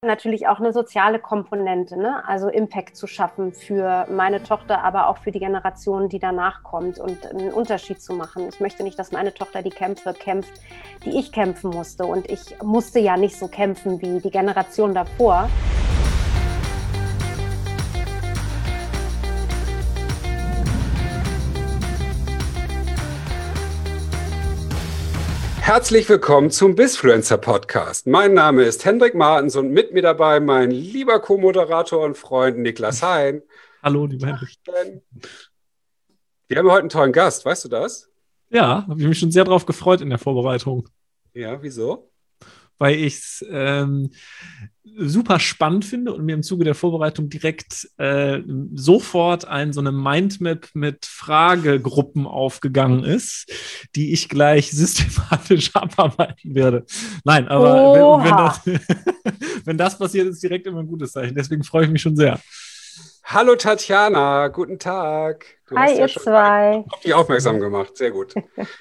natürlich auch eine soziale Komponente, ne? Also Impact zu schaffen für meine Tochter, aber auch für die Generation, die danach kommt und einen Unterschied zu machen. Ich möchte nicht, dass meine Tochter die Kämpfe kämpft, die ich kämpfen musste. Und ich musste ja nicht so kämpfen wie die Generation davor. Herzlich willkommen zum Bizfluencer Podcast. Mein Name ist Hendrik Martens und mit mir dabei mein lieber Co-Moderator und Freund Niklas Hein. Hallo, lieber Hendrik. Wir haben heute einen tollen Gast, weißt du das? Ja, habe ich mich schon sehr drauf gefreut in der Vorbereitung. Ja, wieso? Weil ich es super spannend finde und mir im Zuge der Vorbereitung direkt sofort so eine Mindmap mit Fragegruppen aufgegangen ist, die ich gleich systematisch abarbeiten werde. Nein, aber wenn das passiert, ist direkt immer ein gutes Zeichen. Deswegen freue ich mich schon sehr. Hallo Tatjana, guten Tag. Du Hi, hast ja ihr schon zwei. auf dich aufmerksam gemacht, sehr gut.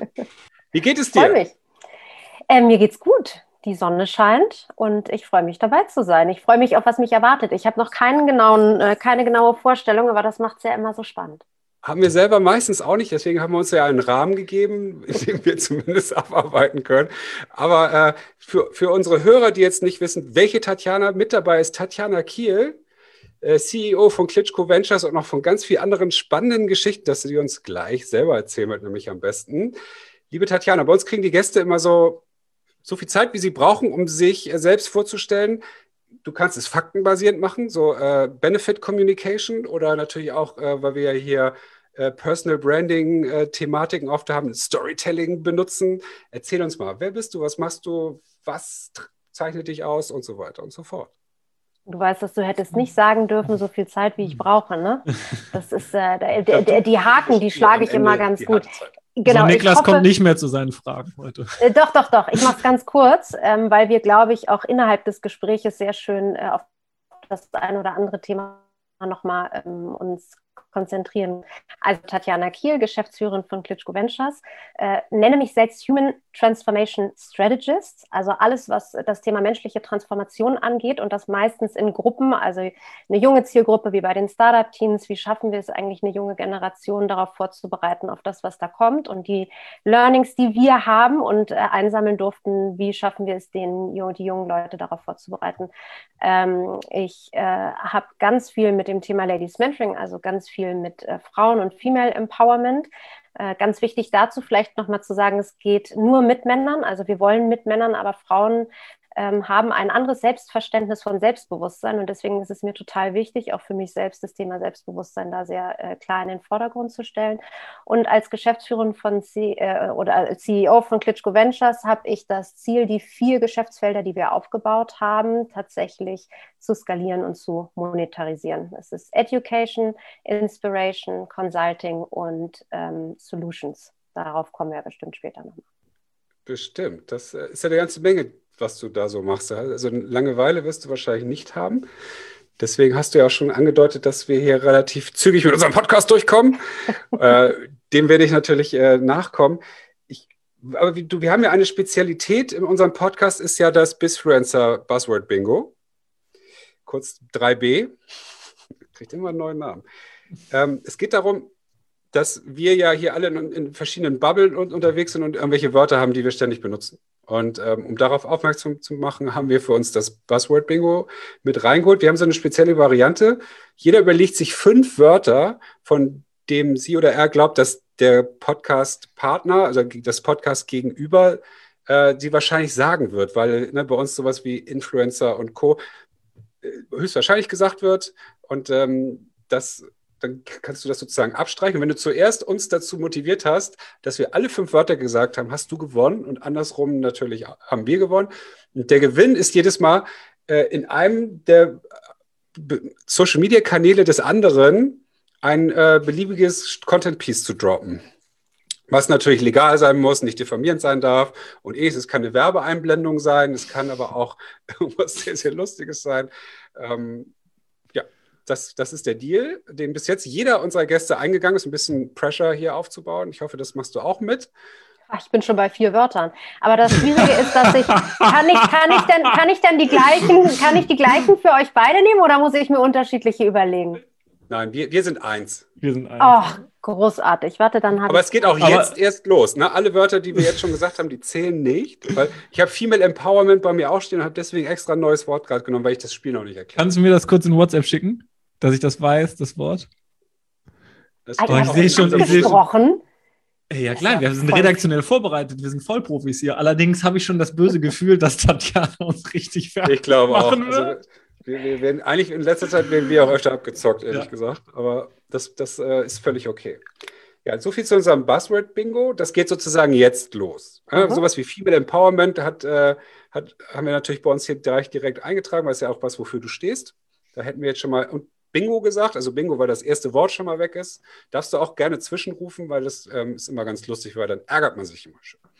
Wie geht es dir? Freue mich. Mir geht's gut. Die Sonne scheint und ich freue mich, dabei zu sein. Ich freue mich auf, was mich erwartet. Ich habe noch keine genaue Vorstellung, aber das macht es ja immer so spannend. Haben wir selber meistens auch nicht, deswegen haben wir uns ja einen Rahmen gegeben, in dem wir zumindest abarbeiten können. Aber für unsere Hörer, die jetzt nicht wissen, welche Tatjana mit dabei ist, Tatjana Kiel, CEO von Klitschko Ventures und noch von ganz vielen anderen spannenden Geschichten, dass sie uns gleich selber erzählen wird, nämlich am besten. Liebe Tatjana, bei uns kriegen die Gäste immer so viel Zeit, wie sie brauchen, um sich selbst vorzustellen. Du kannst es faktenbasierend machen, so Benefit Communication oder natürlich auch, weil wir ja hier Personal Branding Thematiken oft haben, Storytelling benutzen. Erzähl uns mal, wer bist du, was machst du, was zeichnet dich aus und so weiter und so fort. Du weißt, dass du hättest nicht sagen dürfen, so viel Zeit, wie ich brauche, ne? Das ist, die Haken, die schlage ich immer ganz gut. Genau, so, Niklas kommt nicht mehr zu seinen Fragen heute. Doch. Ich mache es ganz kurz, weil wir, glaube ich, auch innerhalb des Gespräches sehr schön auf das ein oder andere Thema nochmal uns konzentrieren. Also Tatjana Kiel, Geschäftsführerin von Klitschko Ventures, nenne mich selbst Human Transformation Strategist, also alles, was das Thema menschliche Transformation angeht und das meistens in Gruppen, also eine junge Zielgruppe wie bei den Startup-Teams, wie schaffen wir es eigentlich, eine junge Generation darauf vorzubereiten, auf das, was da kommt und die Learnings, die wir haben und einsammeln durften, wie schaffen wir es, die jungen Leute darauf vorzubereiten. Ich habe ganz viel mit dem Thema Ladies Mentoring, also ganz viel mit Frauen- und Female Empowerment. Ganz wichtig dazu vielleicht nochmal zu sagen, es geht nur mit Männern, also wir wollen mit Männern, aber Frauen haben ein anderes Selbstverständnis von Selbstbewusstsein und deswegen ist es mir total wichtig, auch für mich selbst das Thema Selbstbewusstsein da sehr klar in den Vordergrund zu stellen. Und als Geschäftsführerin oder als CEO von Klitschko Ventures habe ich das Ziel, die 4 Geschäftsfelder, die wir aufgebaut haben, tatsächlich zu skalieren und zu monetarisieren. Es ist Education, Inspiration, Consulting und Solutions. Darauf kommen wir bestimmt später noch. Bestimmt. Das ist ja eine ganze Menge, was du da so machst. Also Langeweile wirst du wahrscheinlich nicht haben. Deswegen hast du ja auch schon angedeutet, dass wir hier relativ zügig mit unserem Podcast durchkommen. Dem werde ich natürlich nachkommen. Aber wir haben ja eine Spezialität in unserem Podcast, ist ja das Bizfluencer Buzzword Bingo. Kurz 3B. Kriegt immer einen neuen Namen. Es geht darum, dass wir ja hier alle in verschiedenen Bubblen unterwegs sind und irgendwelche Wörter haben, die wir ständig benutzen. Und um darauf aufmerksam zu machen, haben wir für uns das Buzzword Bingo mit reingeholt. Wir haben so eine spezielle Variante. Jeder überlegt sich 5 Wörter, von dem sie oder er glaubt, dass der Podcast-Partner, also das Podcast-Gegenüber, sie wahrscheinlich sagen wird, weil bei uns sowas wie Influencer und Co. Höchstwahrscheinlich gesagt wird. Und dann kannst du das sozusagen abstreichen. Und wenn du zuerst uns dazu motiviert hast, dass wir alle 5 Wörter gesagt haben, hast du gewonnen und andersrum natürlich haben wir gewonnen. Und der Gewinn ist jedes Mal in einem der Social-Media-Kanäle des anderen ein beliebiges Content-Piece zu droppen. Was natürlich legal sein muss, nicht diffamierend sein darf. Und es kann eine Werbeeinblendung sein, es kann aber auch irgendwas sehr, sehr Lustiges sein. Das ist der Deal, den bis jetzt jeder unserer Gäste eingegangen ist, ein bisschen Pressure hier aufzubauen. Ich hoffe, das machst du auch mit. Ach, ich bin schon bei 4 Wörtern. Aber das Schwierige ist, dass kann ich die gleichen für euch beide nehmen oder muss ich mir unterschiedliche überlegen? Nein, wir sind eins. Wir sind eins. Ach, großartig. Warte, dann habe Aber es geht auch jetzt erst los. Ne? Alle Wörter, die wir jetzt schon gesagt haben, die zählen nicht. Weil ich habe Female Empowerment bei mir auch stehen und habe deswegen extra ein neues Wort gerade genommen, weil ich das Spiel noch nicht erkläre. Kannst du mir das kurz in WhatsApp schicken, dass ich das weiß, das Wort? Das ich sehe schon. gesprochen. Ja klar, wir sind redaktionell vorbereitet, wir sind Vollprofis hier. Allerdings habe ich schon das böse Gefühl, dass Tatjana uns richtig fertig Ich glaube auch. machen wird. Also, wir werden eigentlich in letzter Zeit werden wir auch öfter abgezockt, ehrlich gesagt. Aber das ist völlig okay. Ja, so viel zu unserem Buzzword-Bingo. Das geht sozusagen jetzt los. Sowas wie Female Empowerment haben wir natürlich bei uns hier direkt eingetragen, weil es ja auch was, wofür du stehst. Da hätten wir jetzt schon mal Bingo gesagt, also Bingo, weil das erste Wort schon mal weg ist. Darfst du auch gerne zwischenrufen, weil das ist immer ganz lustig, weil dann ärgert man sich immer schon.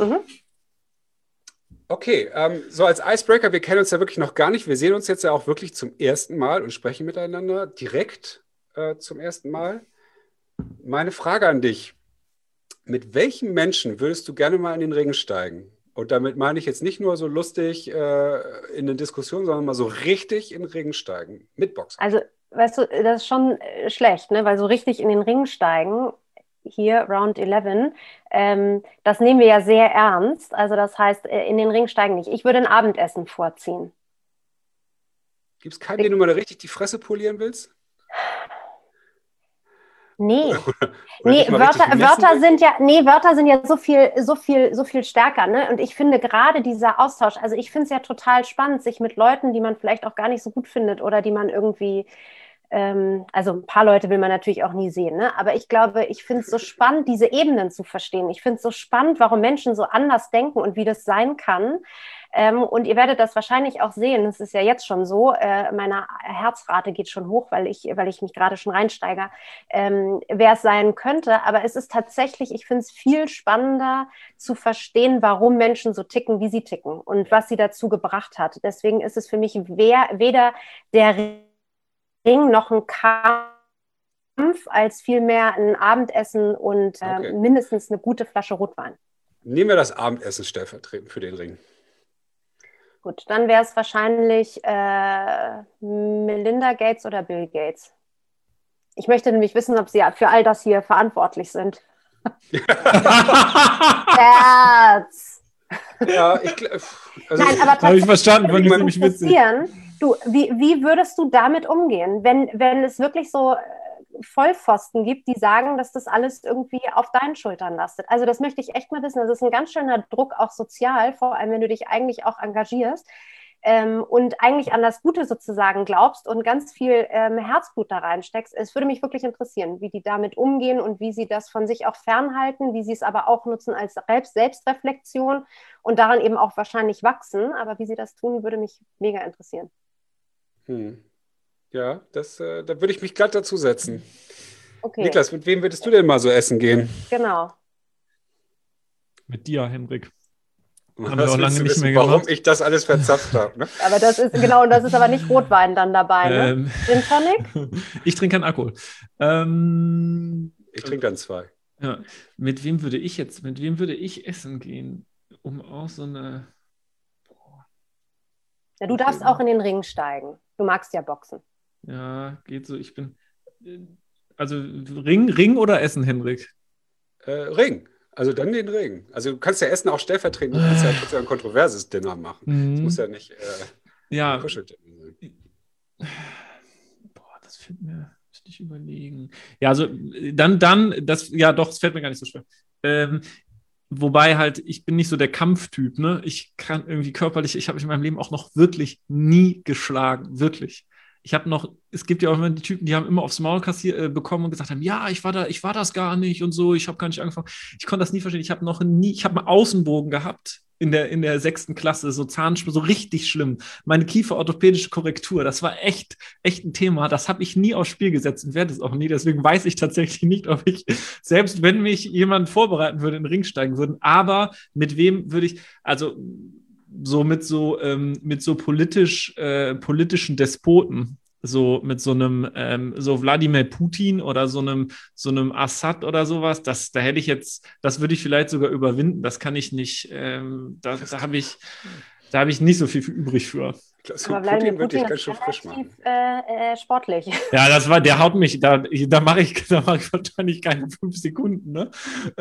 Okay, so als Icebreaker, wir kennen uns ja wirklich noch gar nicht. Wir sehen uns jetzt ja auch wirklich zum ersten Mal und sprechen miteinander direkt zum ersten Mal. Meine Frage an dich, mit welchem Menschen würdest du gerne mal in den Ring steigen? Und damit meine ich jetzt nicht nur so lustig in eine Diskussion, sondern mal so richtig in den Ring steigen, mit Boxen. Also, weißt du, das ist schon schlecht, ne? Weil so richtig in den Ring steigen, hier Round 11, das nehmen wir ja sehr ernst. Also das heißt, in den Ring steigen nicht. Ich würde ein Abendessen vorziehen. Gibt es keinen, den du mal richtig die Fresse polieren willst? Nee. Wörter sind ja so viel stärker, ne? Und ich finde gerade dieser Austausch, also ich finde es ja total spannend, sich mit Leuten, die man vielleicht auch gar nicht so gut findet oder die man irgendwie, also ein paar Leute will man natürlich auch nie sehen, ne? Aber ich glaube, ich finde es so spannend, diese Ebenen zu verstehen. Ich finde es so spannend, warum Menschen so anders denken und wie das sein kann. Und ihr werdet das wahrscheinlich auch sehen, es ist ja jetzt schon so, meine Herzrate geht schon hoch, weil ich mich gerade schon reinsteige, wer es sein könnte, aber es ist tatsächlich, ich finde es viel spannender zu verstehen, warum Menschen so ticken, wie sie ticken und was sie dazu gebracht hat. Deswegen ist es für mich weder der Ring noch ein Kampf, als vielmehr ein Abendessen und mindestens eine gute Flasche Rotwein. Nehmen wir das Abendessen stellvertretend für den Ring. Gut, dann wäre es wahrscheinlich Melinda Gates oder Bill Gates. Ich möchte nämlich wissen, ob sie für all das hier verantwortlich sind. Herz! Ja, Nein, aber habe ich verstanden, fand ich nämlich witzig. Du, wie würdest du damit umgehen, wenn es wirklich so Vollpfosten gibt, die sagen, dass das alles irgendwie auf deinen Schultern lastet? Also das möchte ich echt mal wissen. Das ist ein ganz schöner Druck, auch sozial, vor allem wenn du dich eigentlich auch engagierst und eigentlich an das Gute sozusagen glaubst und ganz viel Herzblut da reinsteckst. Es würde mich wirklich interessieren, wie die damit umgehen und wie sie das von sich auch fernhalten, wie sie es aber auch nutzen als Selbstreflexion und daran eben auch wahrscheinlich wachsen. Aber wie sie das tun, würde mich mega interessieren. Ja, da würde ich mich glatt dazu setzen. Okay. Niklas, mit wem würdest du denn mal so essen gehen? Genau. Mit dir, Henrik. Haben wir auch lange nicht mehr gemacht. Warum ich das alles verzapft habe. Ne? Aber das ist aber nicht Rotwein dann dabei, ne? Gin Tonic? Ich trinke keinen Alkohol. Ich trinke dann 2. Ja. Mit wem würde ich essen gehen? Um auch so eine... Ja, du darfst auch in den Ring steigen. Du magst ja Boxen. Ja, geht so. Ich bin... Also Ring oder Essen, Henrik? Ring. Also dann den Ring. Also du kannst ja Essen auch stellvertretend. Du kannst ja ein kontroverses Dinner machen. Das muss ja nicht ein Kuscheldinner sein. Boah, das müsste ich überlegen. Ja, also dann, es fällt mir gar nicht so schwer. Wobei halt, ich bin nicht so der Kampftyp, ne? Ich kann irgendwie körperlich, ich habe mich in meinem Leben auch noch wirklich nie geschlagen. Wirklich. Es gibt ja auch immer die Typen, die haben immer aufs Maul bekommen und gesagt haben, ja, ich war das gar nicht und so, ich habe gar nicht angefangen. Ich konnte das nie verstehen. Ich habe einen Außenbogen gehabt in der 6. Klasse, so Zahnschmerzen, so richtig schlimm. Meine kieferorthopädische Korrektur, das war echt ein Thema. Das habe ich nie aufs Spiel gesetzt und werde es auch nie. Deswegen weiß ich tatsächlich nicht, ob ich, selbst wenn mich jemand vorbereiten würde, in den Ring steigen würde. Aber mit wem würde ich, also mit so politischen Despoten, mit so einem so Wladimir Putin oder so einem Assad oder sowas, das würde ich vielleicht sogar überwinden. Das kann ich nicht, da habe ich nicht so viel übrig für. So aber Putin würde ich ganz schön frisch machen. Sportlich. Ja, der haut mich, da mache ich wahrscheinlich keine 5 Sekunden, ne?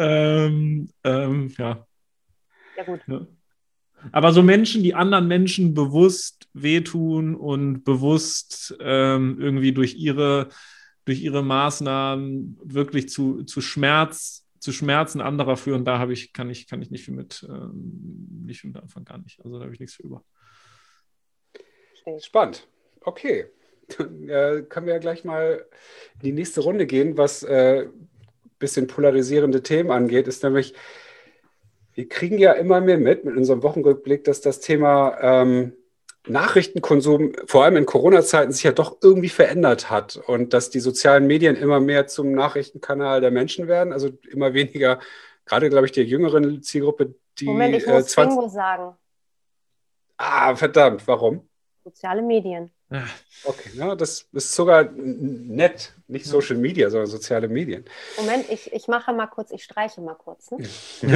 Ja. Ja, gut. Ja. Aber so Menschen, die anderen Menschen bewusst wehtun und bewusst irgendwie durch ihre Maßnahmen wirklich zu Schmerzen anderer führen, da kann ich nicht viel mit anfangen, gar nicht. Also da habe ich nichts für über. Spannend. Okay. Dann können wir ja gleich mal in die nächste Runde gehen, was bisschen polarisierende Themen angeht, ist nämlich, wir kriegen ja immer mehr mit unserem Wochenrückblick, dass das Thema Nachrichtenkonsum, vor allem in Corona-Zeiten, sich ja doch irgendwie verändert hat und dass die sozialen Medien immer mehr zum Nachrichtenkanal der Menschen werden, also immer weniger, gerade, glaube ich, die jüngeren Zielgruppe, die Moment, ich muss Bingo sagen. Ah, verdammt, warum? Soziale Medien. Okay, ja, das ist sogar nett, nicht Social Media, sondern soziale Medien. Moment, ich mache mal kurz, ich streiche mal kurz. Ne?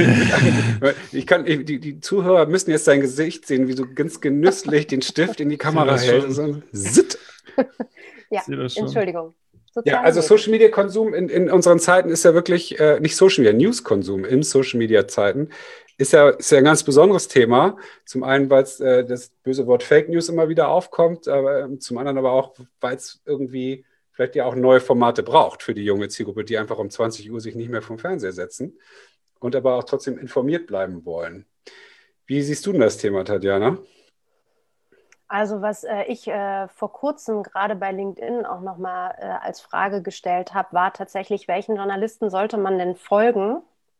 Die Zuhörer müssen jetzt dein Gesicht sehen, wie du ganz genüsslich den Stift in die Kamera hältst. Ja, Entschuldigung. Ja, also Social Media Konsum in unseren Zeiten ist ja wirklich nicht Social Media, News-Konsum in Social Media Zeiten ist ja ein ganz besonderes Thema. Zum einen, weil es das böse Wort Fake News immer wieder aufkommt, aber zum anderen aber auch, weil es irgendwie vielleicht ja auch neue Formate braucht für die junge Zielgruppe, die einfach um 20 Uhr sich nicht mehr vom Fernseher setzen und aber auch trotzdem informiert bleiben wollen. Wie siehst du denn das Thema, Tatjana? Also was ich vor kurzem gerade bei LinkedIn auch nochmal als Frage gestellt habe, war tatsächlich, welchen Journalisten sollte man denn folgen?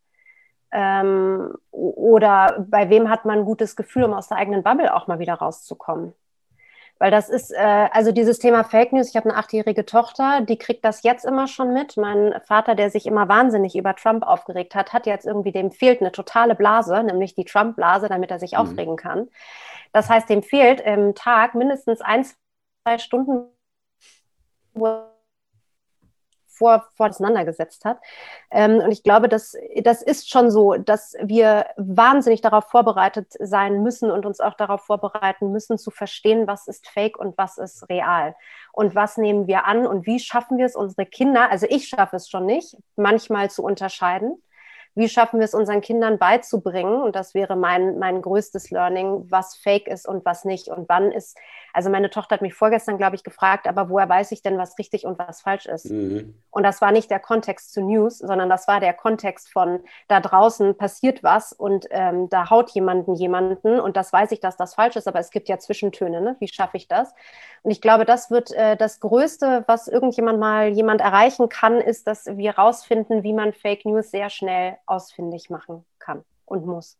Oder bei wem hat man ein gutes Gefühl, um aus der eigenen Bubble auch mal wieder rauszukommen? Weil das ist, also dieses Thema Fake News, ich habe eine 8-jährige Tochter, die kriegt das jetzt immer schon mit. Mein Vater, der sich immer wahnsinnig über Trump aufgeregt hat jetzt irgendwie, dem fehlt eine totale Blase, nämlich die Trump-Blase, damit er sich aufregen kann. Das heißt, dem fehlt im Tag mindestens 1-2 Stunden, wo er vor auseinandergesetzt hat. Und ich glaube, das ist schon so, dass wir wahnsinnig darauf vorbereitet sein müssen und uns auch darauf vorbereiten müssen, zu verstehen, was ist Fake und was ist real. Und was nehmen wir an und wie schaffen wir es, unsere Kinder, also ich schaffe es schon nicht, manchmal zu unterscheiden. Wie schaffen wir es unseren Kindern beizubringen? Und das wäre mein größtes Learning, was Fake ist und was nicht. Und wann ist, also meine Tochter hat mich vorgestern, glaube ich, gefragt, aber woher weiß ich denn, was richtig und was falsch ist? Mhm. Und das war nicht der Kontext zu News, sondern das war der Kontext von, da draußen passiert was und da haut jemanden und das weiß ich, dass das falsch ist, aber es gibt ja Zwischentöne, ne? Wie schaffe ich das? Und ich glaube, das wird das Größte, was jemand erreichen kann, ist, dass wir rausfinden, wie man Fake News sehr schnell ausfindig machen kann und muss.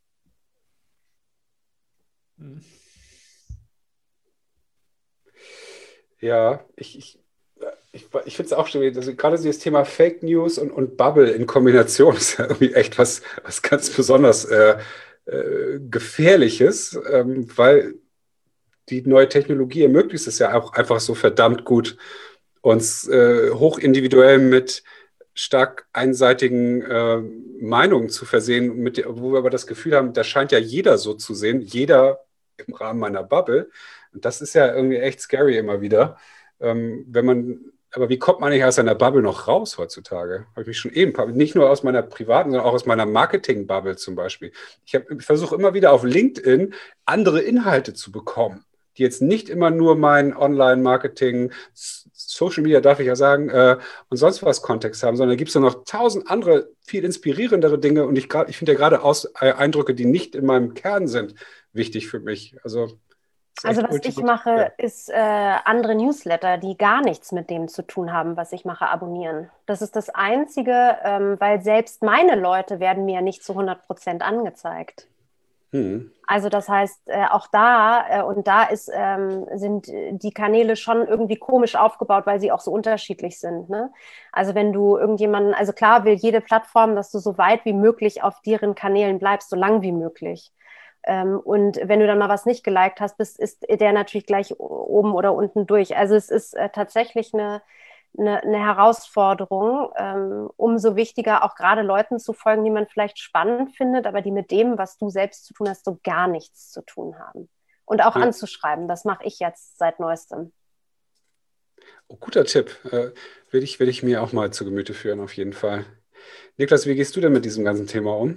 Ja, ich finde es auch schwierig, also gerade dieses Thema Fake News und Bubble in Kombination ist ja irgendwie echt was ganz besonders Gefährliches, weil die neue Technologie ermöglicht es ja auch einfach so verdammt gut, uns hochindividuell mit stark einseitigen Meinungen zu versehen, wo wir aber das Gefühl haben, da scheint ja jeder so zu sehen, jeder im Rahmen meiner Bubble. Und das ist ja irgendwie echt scary immer wieder. Aber wie kommt man nicht aus seiner Bubble noch raus heutzutage? Habe ich mich schon eben, nicht nur aus meiner privaten, sondern auch aus meiner Marketing-Bubble zum Beispiel. Ich versuche immer wieder auf LinkedIn andere Inhalte zu bekommen, die jetzt nicht immer nur mein Online-Marketing, Social Media darf ich ja sagen, und sonst was Kontext haben, sondern da gibt es noch 1000 andere, viel inspirierendere Dinge und ich finde ja gerade Eindrücke, die nicht in meinem Kern sind, wichtig für mich. Also was ich mache, ist andere Newsletter, die gar nichts mit dem zu tun haben, was ich mache, abonnieren. Das ist das Einzige, weil selbst meine Leute werden mir nicht zu 100% angezeigt. Also das heißt, auch da, sind die Kanäle schon irgendwie komisch aufgebaut, weil sie auch so unterschiedlich sind. Ne? Also wenn du irgendjemanden, also klar will jede Plattform, dass du so weit wie möglich auf deren Kanälen bleibst, so lang wie möglich. Und wenn du dann mal was nicht geliked hast, ist der natürlich gleich oben oder unten durch. Also es ist tatsächlich eine Herausforderung, umso wichtiger auch gerade Leuten zu folgen, die man vielleicht spannend findet, aber die mit dem, was du selbst zu tun hast, so gar nichts zu tun haben. Und auch anzuschreiben, das mache ich jetzt seit Neuestem. Oh, guter Tipp. Will ich mir auch mal zu Gemüte führen, auf jeden Fall. Niklas, wie gehst du denn mit diesem ganzen Thema um?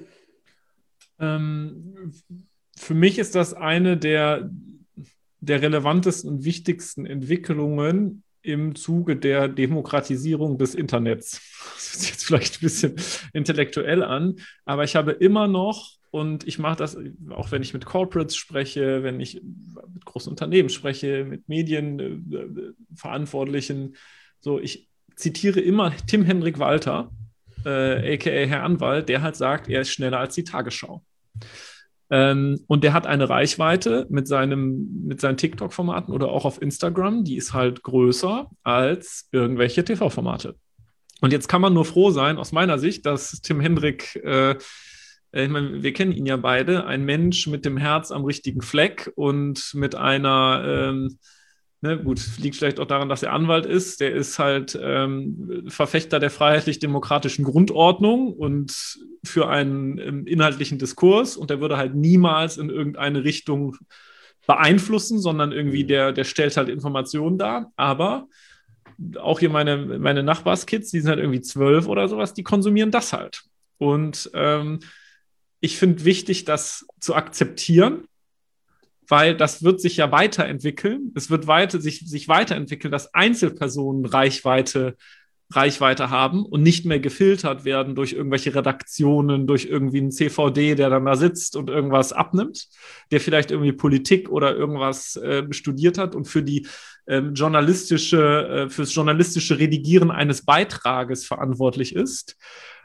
Für mich ist das eine der relevantesten und wichtigsten Entwicklungen im Zuge der Demokratisierung des Internets. Das hört sich jetzt vielleicht ein bisschen intellektuell an, aber ich habe immer noch, und ich mache das auch, wenn ich mit Corporates spreche, wenn ich mit großen Unternehmen spreche, mit Medienverantwortlichen, so, ich zitiere immer Tim Henrik Walter, aka Herr Anwalt, der halt sagt, er ist schneller als die Tagesschau. Und der hat eine Reichweite mit seinen TikTok-Formaten oder auch auf Instagram, die ist halt größer als irgendwelche TV-Formate. Und jetzt kann man nur froh sein, aus meiner Sicht, dass Tim Hendrik, ich meine, wir kennen ihn ja beide, ein Mensch mit dem Herz am richtigen Fleck und mit einer, gut, liegt vielleicht auch daran, dass er Anwalt ist. Der ist halt Verfechter der freiheitlich-demokratischen Grundordnung und für einen inhaltlichen Diskurs. Und der würde halt niemals in irgendeine Richtung beeinflussen, sondern irgendwie der stellt halt Informationen dar. Aber auch hier meine Nachbarskids, die sind halt irgendwie 12 oder sowas, die konsumieren das halt. Und ich finde wichtig, das zu akzeptieren, weil das wird sich ja weiterentwickeln. Es wird sich weiterentwickeln, dass Einzelpersonen Reichweite haben und nicht mehr gefiltert werden durch irgendwelche Redaktionen, durch irgendwie einen CVD, der dann da sitzt und irgendwas abnimmt, der vielleicht irgendwie Politik oder irgendwas studiert hat und für fürs journalistische Redigieren eines Beitrages verantwortlich ist.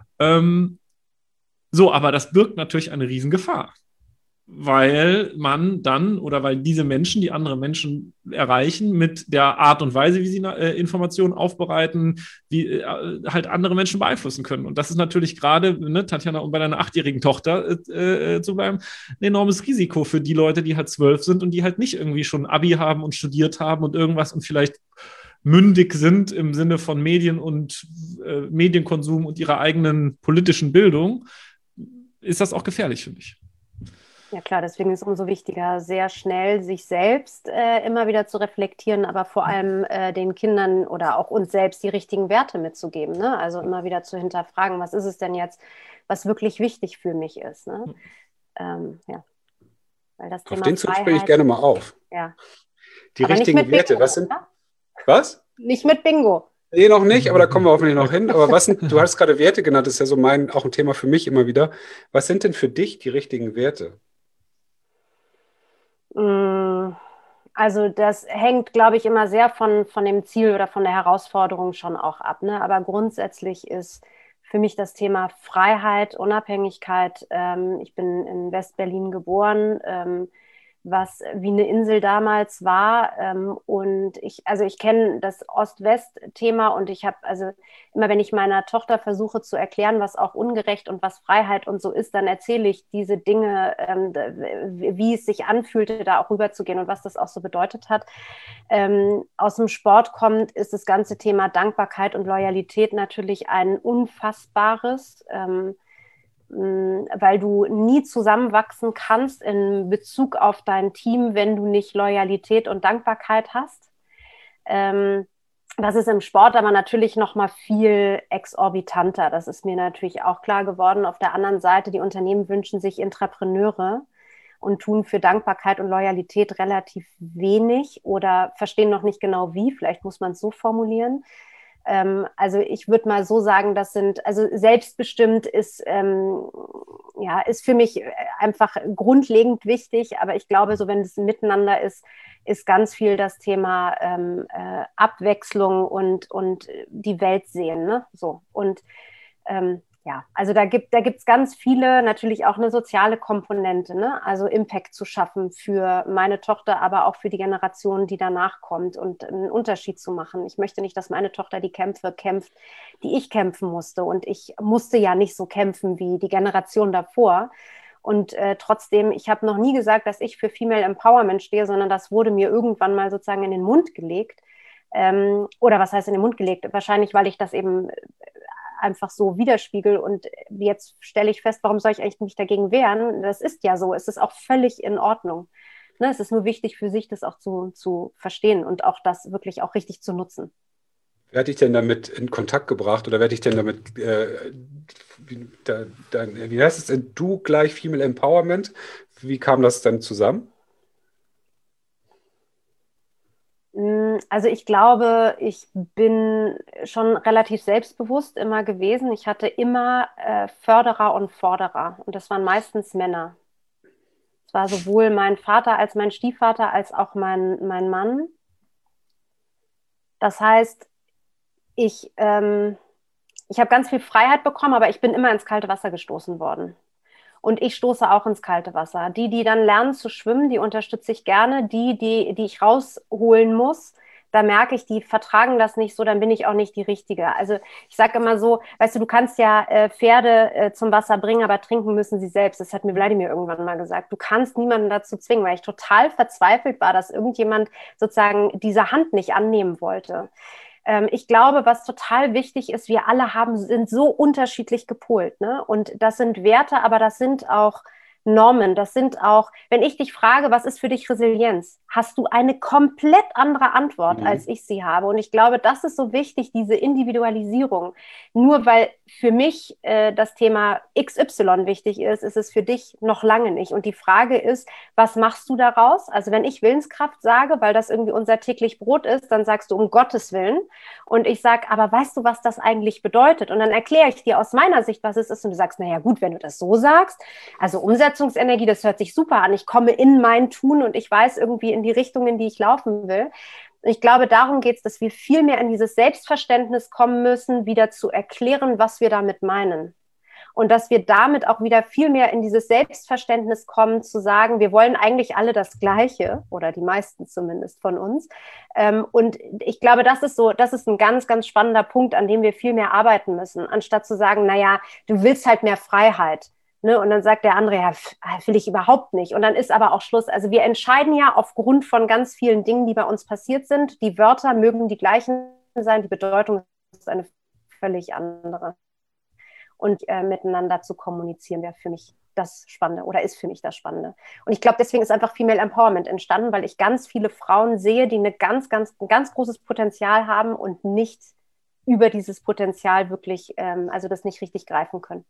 Aber das birgt natürlich eine Riesengefahr. Weil man dann oder weil diese Menschen, die andere Menschen erreichen, mit der Art und Weise, wie sie Informationen aufbereiten, wie halt andere Menschen beeinflussen können. Und das ist natürlich gerade, Tatjana, um bei deiner 8-jährigen Tochter zu bleiben, ein enormes Risiko für die Leute, die halt 12 sind und die halt nicht irgendwie schon Abi haben und studiert haben und irgendwas und vielleicht mündig sind im Sinne von Medien und Medienkonsum und ihrer eigenen politischen Bildung, ist das auch gefährlich für mich. Ja klar, deswegen ist es umso wichtiger, sehr schnell sich selbst immer wieder zu reflektieren, aber vor allem den Kindern oder auch uns selbst die richtigen Werte mitzugeben. Ne? Also immer wieder zu hinterfragen, was ist es denn jetzt, was wirklich wichtig für mich ist. Ne? Weil das Thema auf den Zug Freiheit, springe ich gerne mal auf. Ja. Die Aber richtigen Werte, Bingo, was sind? Was? Nicht mit Bingo. Nee, noch nicht, aber da kommen wir hoffentlich noch hin. Aber du hast gerade Werte genannt, das ist ja so auch ein Thema für mich immer wieder. Was sind denn für dich die richtigen Werte? Also das hängt, glaube ich, immer sehr von dem Ziel oder von der Herausforderung schon auch ab. Ne? Aber grundsätzlich ist für mich das Thema Freiheit, Unabhängigkeit. Ich bin in West-Berlin geboren, was wie eine Insel damals war. Und ich kenne das Ost-West-Thema und ich habe also immer, wenn ich meiner Tochter versuche zu erklären, was auch ungerecht und was Freiheit und so ist, dann erzähle ich diese Dinge, wie es sich anfühlte, da auch rüberzugehen und was das auch so bedeutet hat. Aus dem Sport kommt, ist das ganze Thema Dankbarkeit und Loyalität natürlich ein unfassbares, weil du nie zusammenwachsen kannst in Bezug auf dein Team, wenn du nicht Loyalität und Dankbarkeit hast. Das ist im Sport aber natürlich noch mal viel exorbitanter. Das ist mir natürlich auch klar geworden. Auf der anderen Seite, die Unternehmen wünschen sich Intrapreneure und tun für Dankbarkeit und Loyalität relativ wenig oder verstehen noch nicht genau wie. Vielleicht muss man es so formulieren. Also ich würde mal so sagen, also selbstbestimmt ist für mich einfach grundlegend wichtig, aber ich glaube, so wenn es ein Miteinander ist ganz viel das Thema Abwechslung und die Welt sehen, ne? So. Und also da gibt's ganz viele, natürlich auch eine soziale Komponente, ne? Also Impact zu schaffen für meine Tochter, aber auch für die Generation, die danach kommt und einen Unterschied zu machen. Ich möchte nicht, dass meine Tochter die Kämpfe kämpft, die ich kämpfen musste. Und ich musste ja nicht so kämpfen wie die Generation davor. Und trotzdem, ich habe noch nie gesagt, dass ich für Female Empowerment stehe, sondern das wurde mir irgendwann mal sozusagen in den Mund gelegt. Oder was heißt in den Mund gelegt? Wahrscheinlich, weil ich das eben einfach so widerspiegel. Und jetzt stelle ich fest, warum soll ich eigentlich mich dagegen wehren? Das ist ja so. Es ist auch völlig in Ordnung. Ne? Es ist nur wichtig für sich, das auch zu verstehen und auch das wirklich auch richtig zu nutzen. Wer hat dich denn damit in Kontakt gebracht oder wer hat dich denn damit, wie heißt es, du gleich Female Empowerment? Wie kam das dann zusammen? Also ich glaube, ich bin schon relativ selbstbewusst immer gewesen. Ich hatte immer Förderer und Forderer und das waren meistens Männer. Es war sowohl mein Vater als mein Stiefvater als auch mein Mann. Das heißt, ich habe ganz viel Freiheit bekommen, aber ich bin immer ins kalte Wasser gestoßen worden. Und ich stoße auch ins kalte Wasser. Die dann lernen zu schwimmen, die unterstütze ich gerne. Die ich rausholen muss, da merke ich, die vertragen das nicht so, dann bin ich auch nicht die Richtige. Also ich sage immer so, weißt du kannst ja Pferde zum Wasser bringen, aber trinken müssen sie selbst. Das hat mir Wladimir irgendwann mal gesagt. Du kannst niemanden dazu zwingen, weil ich total verzweifelt war, dass irgendjemand sozusagen diese Hand nicht annehmen wollte. Ich glaube, was total wichtig ist, wir alle sind so unterschiedlich gepolt, ne? Und das sind Werte, aber das sind auch Normen. Das sind auch, wenn ich dich frage, was ist für dich Resilienz, hast du eine komplett andere Antwort, als ich sie habe. Und ich glaube, das ist so wichtig, diese Individualisierung. Nur weil für mich das Thema XY wichtig ist, ist es für dich noch lange nicht. Und die Frage ist, was machst du daraus? Also wenn ich Willenskraft sage, weil das irgendwie unser täglich Brot ist, dann sagst du um Gottes Willen. Und ich sage, aber weißt du, was das eigentlich bedeutet? Und dann erkläre ich dir aus meiner Sicht, was es ist. Und du sagst, naja gut, wenn du das so sagst, also Umsetzungsenergie, das hört sich super an. Ich komme in mein Tun und ich weiß irgendwie in die Richtung, in die ich laufen will. Ich glaube, darum geht es, dass wir viel mehr in dieses Selbstverständnis kommen müssen, wieder zu erklären, was wir damit meinen. Und dass wir damit auch wieder viel mehr in dieses Selbstverständnis kommen, zu sagen, wir wollen eigentlich alle das Gleiche oder die meisten zumindest von uns. Und ich glaube, das ist ein ganz, ganz spannender Punkt, an dem wir viel mehr arbeiten müssen, anstatt zu sagen, naja, du willst halt mehr Freiheit. Ne? Und dann sagt der andere, ja, will ich überhaupt nicht. Und dann ist aber auch Schluss. Also wir entscheiden ja aufgrund von ganz vielen Dingen, die bei uns passiert sind. Die Wörter mögen die gleichen sein, die Bedeutung ist eine völlig andere. Und miteinander zu kommunizieren wäre für mich das Spannende oder ist für mich das Spannende. Und ich glaube, deswegen ist einfach Female Empowerment entstanden, weil ich ganz viele Frauen sehe, die ein ganz großes Potenzial haben und nicht über dieses Potenzial wirklich, also das nicht richtig greifen können.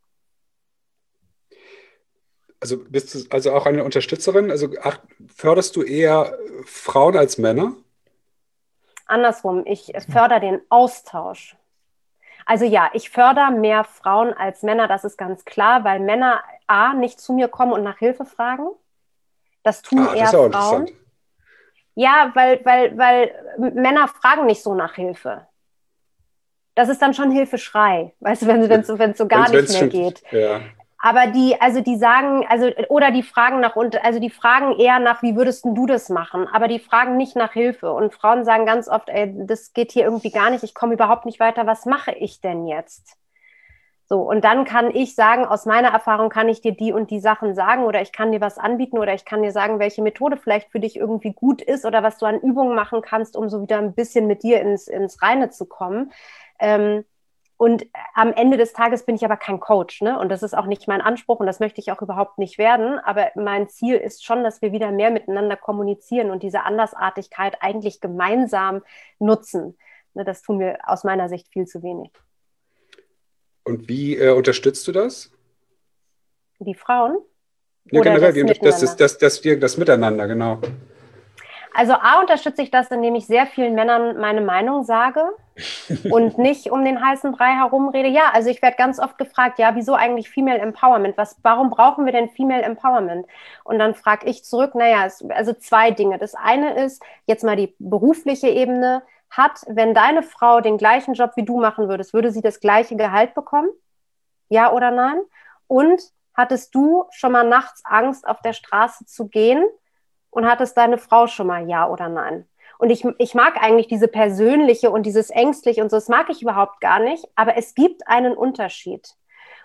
Also bist du also auch eine Unterstützerin? Also förderst du eher Frauen als Männer? Andersrum, ich fördere den Austausch. Also ja, ich fördere mehr Frauen als Männer, das ist ganz klar, weil Männer nicht zu mir kommen und nach Hilfe fragen. Das tun eher das ist auch Frauen. interessant. Ja, weil Männer fragen nicht so nach Hilfe. Das ist dann schon Hilfeschrei, weißt du, wenn es so gar nicht mehr geht. Ja. Aber die sagen, oder die fragen die fragen eher nach, wie würdest du das machen? Aber die fragen nicht nach Hilfe. Und Frauen sagen ganz oft, ey, das geht hier irgendwie gar nicht, ich komme überhaupt nicht weiter, was mache ich denn jetzt? So, und dann kann ich sagen, aus meiner Erfahrung kann ich dir die und die Sachen sagen oder ich kann dir was anbieten oder ich kann dir sagen, welche Methode vielleicht für dich irgendwie gut ist oder was du an Übungen machen kannst, um so wieder ein bisschen mit dir ins Reine zu kommen. Und am Ende des Tages bin ich aber kein Coach, ne? Und das ist auch nicht mein Anspruch und das möchte ich auch überhaupt nicht werden. Aber mein Ziel ist schon, dass wir wieder mehr miteinander kommunizieren und diese Andersartigkeit eigentlich gemeinsam nutzen. Ne, das tun wir aus meiner Sicht viel zu wenig. Und wie unterstützt du das? Die Frauen? Ja, Oder generell, das Miteinander, genau. Also unterstütze ich das, indem ich sehr vielen Männern meine Meinung sage und nicht um den heißen Brei herumrede. Ja, also ich werde ganz oft gefragt, ja, wieso eigentlich Female Empowerment? Warum brauchen wir denn Female Empowerment? Und dann frage ich zurück, naja, also zwei Dinge. Das eine ist jetzt mal die berufliche Ebene. Wenn deine Frau den gleichen Job wie du machen würdest, würde sie das gleiche Gehalt bekommen? Ja oder nein? Und hattest du schon mal nachts Angst, auf der Straße zu gehen? Und hattest deine Frau schon mal ja oder nein? Und ich mag eigentlich diese persönliche und dieses ängstliche und so, das mag ich überhaupt gar nicht, aber es gibt einen Unterschied.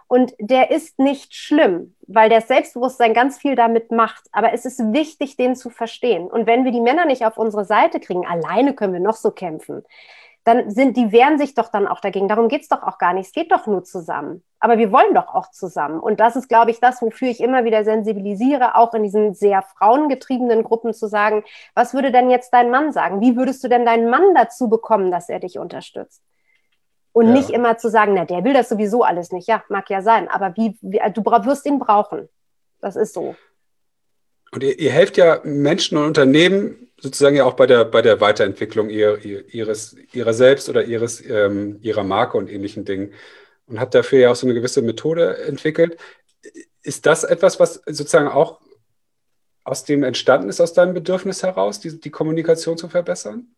Und der ist nicht schlimm, weil das Selbstbewusstsein ganz viel damit macht. Aber es ist wichtig, den zu verstehen. Und wenn wir die Männer nicht auf unsere Seite kriegen, alleine können wir noch so kämpfen, dann die wehren sich doch dann auch dagegen. Darum geht es doch auch gar nicht. Es geht doch nur zusammen. Aber wir wollen doch auch zusammen. Und das ist, glaube ich, das, wofür ich immer wieder sensibilisiere, auch in diesen sehr frauengetriebenen Gruppen zu sagen, was würde denn jetzt dein Mann sagen? Wie würdest du denn deinen Mann dazu bekommen, dass er dich unterstützt? Und nicht immer zu sagen, na, der will das sowieso alles nicht. Ja, mag ja sein, aber du wirst ihn brauchen. Das ist so. Und ihr helft ja Menschen und Unternehmen sozusagen ja auch bei der Weiterentwicklung ihrer selbst oder ihrer Marke und ähnlichen Dingen. Und habt dafür ja auch so eine gewisse Methode entwickelt. Ist das etwas, was sozusagen auch aus dem entstanden ist, aus deinem Bedürfnis heraus, die Kommunikation zu verbessern?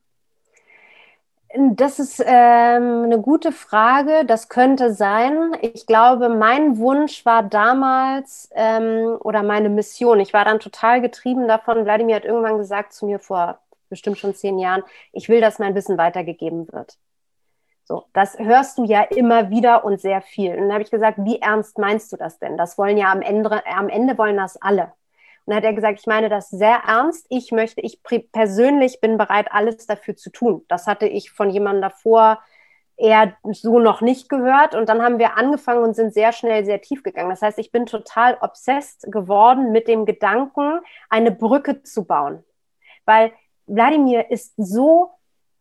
Das ist eine gute Frage. Das könnte sein. Ich glaube, mein Wunsch war damals oder meine Mission. Ich war dann total getrieben davon. Wladimir hat irgendwann gesagt zu mir vor bestimmt schon 10 Jahren, ich will, dass mein Wissen weitergegeben wird. So, das hörst du ja immer wieder und sehr viel. Und dann habe ich gesagt, wie ernst meinst du das denn? Das wollen ja am Ende wollen das alle. Und dann hat er gesagt, ich meine das sehr ernst. Ich persönlich bin bereit, alles dafür zu tun. Das hatte ich von jemandem davor eher so noch nicht gehört. Und dann haben wir angefangen und sind sehr schnell sehr tief gegangen. Das heißt, ich bin total obsessed geworden mit dem Gedanken, eine Brücke zu bauen. Weil Wladimir ist so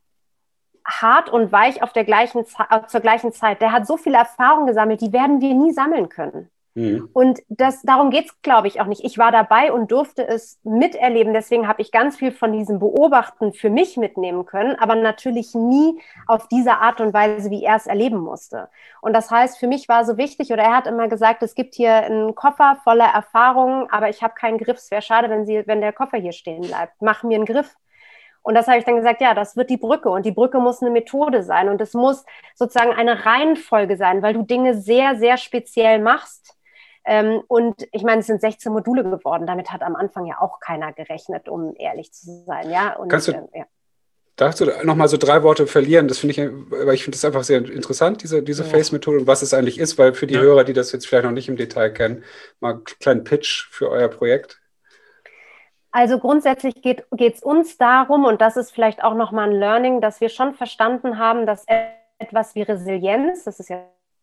hart und weich zur gleichen Zeit. Der hat so viele Erfahrungen gesammelt, die werden wir nie sammeln können. Und darum geht es, glaube ich, auch nicht. Ich war dabei und durfte es miterleben. Deswegen habe ich ganz viel von diesem Beobachten für mich mitnehmen können, aber natürlich nie auf diese Art und Weise, wie er es erleben musste. Und das heißt, für mich war so wichtig, oder er hat immer gesagt, es gibt hier einen Koffer voller Erfahrungen, aber ich habe keinen Griff. Es wäre schade, wenn der Koffer hier stehen bleibt. Mach mir einen Griff. Und das habe ich dann gesagt, ja, das wird die Brücke. Und die Brücke muss eine Methode sein. Und es muss sozusagen eine Reihenfolge sein, weil du Dinge sehr, sehr speziell machst. Und ich meine, es sind 16 Module geworden. Damit hat am Anfang ja auch keiner gerechnet, um ehrlich zu sein. Ja? Und, darfst du noch mal so 3 Worte verlieren? Das finde ich, weil ich finde das einfach sehr interessant, diese Face-Methode und was es eigentlich ist, weil für die Hörer, die das jetzt vielleicht noch nicht im Detail kennen, mal einen kleinen Pitch für euer Projekt. Also grundsätzlich geht es uns darum, und das ist vielleicht auch nochmal ein Learning, dass wir schon verstanden haben, dass etwas wie Resilienz, das ist ja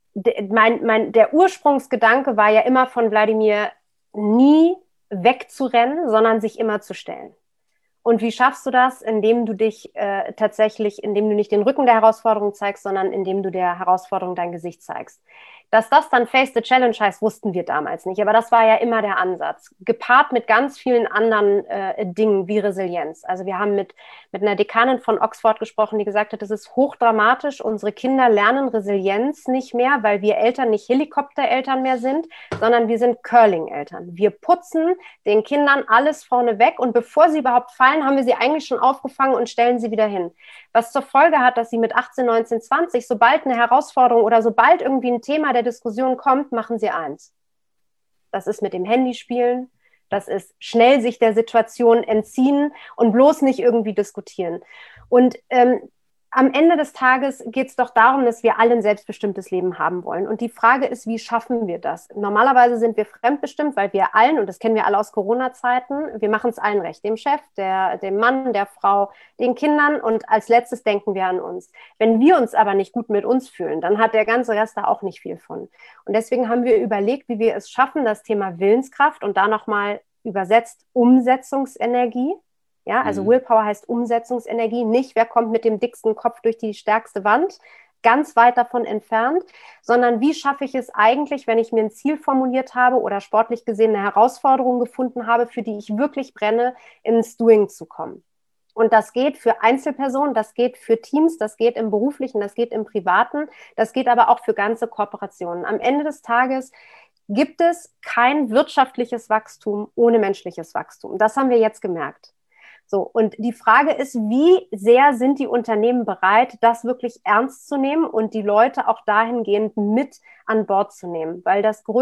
der Ursprungsgedanke war ja immer von Wladimir, nie wegzurennen, sondern sich immer zu stellen. Und wie schaffst du das? Indem du dich indem du nicht den Rücken der Herausforderung zeigst, sondern indem du der Herausforderung dein Gesicht zeigst. Dass das dann Face the Challenge heißt, wussten wir damals nicht. Aber das war ja immer der Ansatz. Gepaart mit ganz vielen anderen Dingen wie Resilienz. Also wir haben mit einer Dekanin von Oxford gesprochen, die gesagt hat, es ist hochdramatisch. Unsere Kinder lernen Resilienz nicht mehr, weil wir Eltern nicht Helikoptereltern mehr sind, sondern wir sind Curling-Eltern. Wir putzen den Kindern alles vorne weg und bevor sie überhaupt fallen, haben wir sie eigentlich schon aufgefangen und stellen sie wieder hin. Was zur Folge hat, dass sie mit 18, 19, 20, sobald eine Herausforderung oder sobald irgendwie ein Thema der Diskussion kommt, machen sie eins. Das ist mit dem Handy spielen, das ist schnell sich der Situation entziehen und bloß nicht irgendwie diskutieren. Und am Ende des Tages geht es doch darum, dass wir alle ein selbstbestimmtes Leben haben wollen. Und die Frage ist, wie schaffen wir das? Normalerweise sind wir fremdbestimmt, weil wir allen, und das kennen wir alle aus Corona-Zeiten, wir machen es allen recht. Dem Chef, dem Mann, der Frau, den Kindern und als letztes denken wir an uns. Wenn wir uns aber nicht gut mit uns fühlen, dann hat der ganze Rest da auch nicht viel von. Und deswegen haben wir überlegt, wie wir es schaffen, das Thema Willenskraft und da nochmal übersetzt Umsetzungsenergie. Ja, also Willpower heißt Umsetzungsenergie, nicht wer kommt mit dem dicksten Kopf durch die stärkste Wand, ganz weit davon entfernt, sondern wie schaffe ich es eigentlich, wenn ich mir ein Ziel formuliert habe oder sportlich gesehen eine Herausforderung gefunden habe, für die ich wirklich brenne, ins Doing zu kommen. Und das geht für Einzelpersonen, das geht für Teams, das geht im Beruflichen, das geht im Privaten, das geht aber auch für ganze Kooperationen. Am Ende des Tages gibt es kein wirtschaftliches Wachstum ohne menschliches Wachstum. Das haben wir jetzt gemerkt. So, und die Frage ist, wie sehr sind die Unternehmen bereit, das wirklich ernst zu nehmen und die Leute auch dahingehend mit an Bord zu nehmen? Weil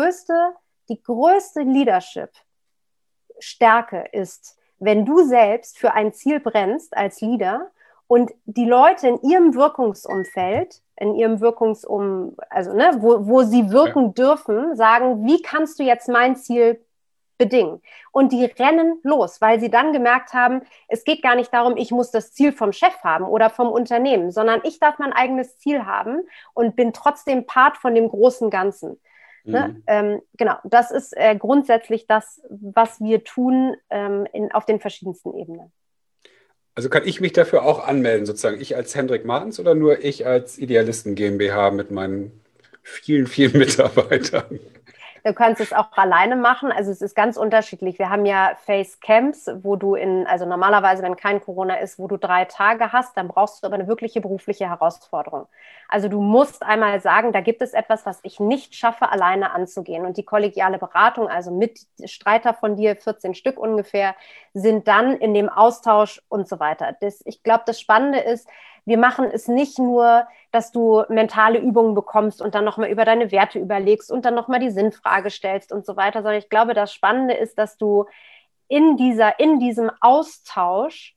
die größte Leadership-Stärke ist, wenn du selbst für ein Ziel brennst als Leader Und die Leute in ihrem Wirkungsumfeld, also wo sie wirken dürfen, sagen, wie kannst du jetzt mein Ziel bedingen? Und die rennen los, weil sie dann gemerkt haben, es geht gar nicht darum, ich muss das Ziel vom Chef haben oder vom Unternehmen, sondern ich darf mein eigenes Ziel haben und bin trotzdem Part von dem großen Ganzen. Ne? Genau, das ist grundsätzlich das, was wir tun auf den verschiedensten Ebenen. Also kann ich mich dafür auch anmelden, sozusagen, ich als Hendrik Martens oder nur ich als Idealisten GmbH mit meinen vielen, vielen Mitarbeitern? Du kannst es auch alleine machen. Also es ist ganz unterschiedlich. Wir haben ja Face-Camps, wo du also normalerweise, wenn kein Corona ist, wo du 3 Tage hast, dann brauchst du aber eine wirkliche berufliche Herausforderung. Also du musst einmal sagen, da gibt es etwas, was ich nicht schaffe, alleine anzugehen. Und die kollegiale Beratung, also mit Streiter von dir, 14 Stück ungefähr, sind dann in dem Austausch und so weiter. Ich glaube, das Spannende ist, wir machen es nicht nur, dass du mentale Übungen bekommst und dann nochmal über deine Werte überlegst und dann nochmal die Sinnfrage stellst und so weiter, sondern ich glaube, das Spannende ist, dass du in diesem Austausch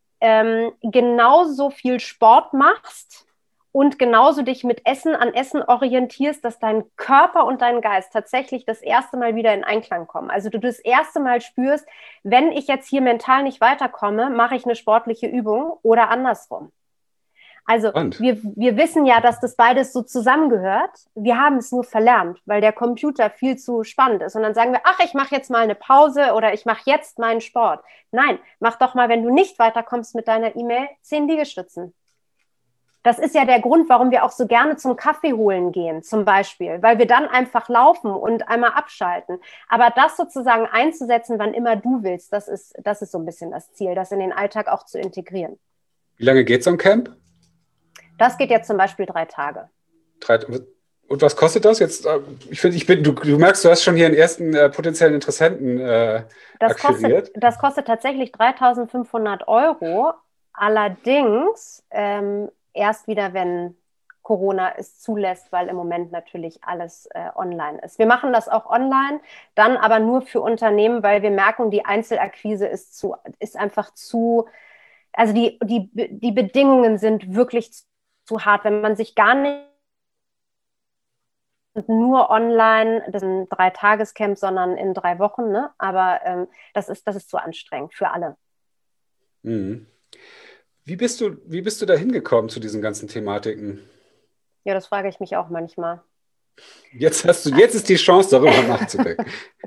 genauso viel Sport machst und genauso dich mit an Essen orientierst, dass dein Körper und dein Geist tatsächlich das erste Mal wieder in Einklang kommen. Also du das erste Mal spürst, wenn ich jetzt hier mental nicht weiterkomme, mache ich eine sportliche Übung oder andersrum. Also wir wissen ja, dass das beides so zusammengehört. Wir haben es nur verlernt, weil der Computer viel zu spannend ist. Und dann sagen wir, ach, ich mache jetzt mal eine Pause oder ich mache jetzt meinen Sport. Nein, mach doch mal, wenn du nicht weiterkommst mit deiner E-Mail, 10 Liegestützen. Das ist ja der Grund, warum wir auch so gerne zum Kaffee holen gehen, zum Beispiel, weil wir dann einfach laufen und einmal abschalten. Aber das sozusagen einzusetzen, wann immer du willst, das ist so ein bisschen das Ziel, das in den Alltag auch zu integrieren. Wie lange geht so ein Camp? Das geht jetzt zum Beispiel 3 Tage. Und was kostet das jetzt? Du merkst, du hast schon hier einen ersten potenziellen Interessenten akquiriert. Das kostet tatsächlich 3.500 €. Allerdings erst wieder, wenn Corona es zulässt, weil im Moment natürlich alles online ist. Wir machen das auch online, dann aber nur für Unternehmen, weil wir merken, die Einzelakquise ist einfach zu, also die Bedingungen sind wirklich zu hart, wenn man sich gar nicht nur online, das ist ein 3-Tages-Camp, sondern in 3 Wochen, ne? Aber das ist zu anstrengend für alle. Mhm. Wie bist du da hingekommen zu diesen ganzen Thematiken? Ja, das frage ich mich auch manchmal. Jetzt ist die Chance, darüber nachzudenken.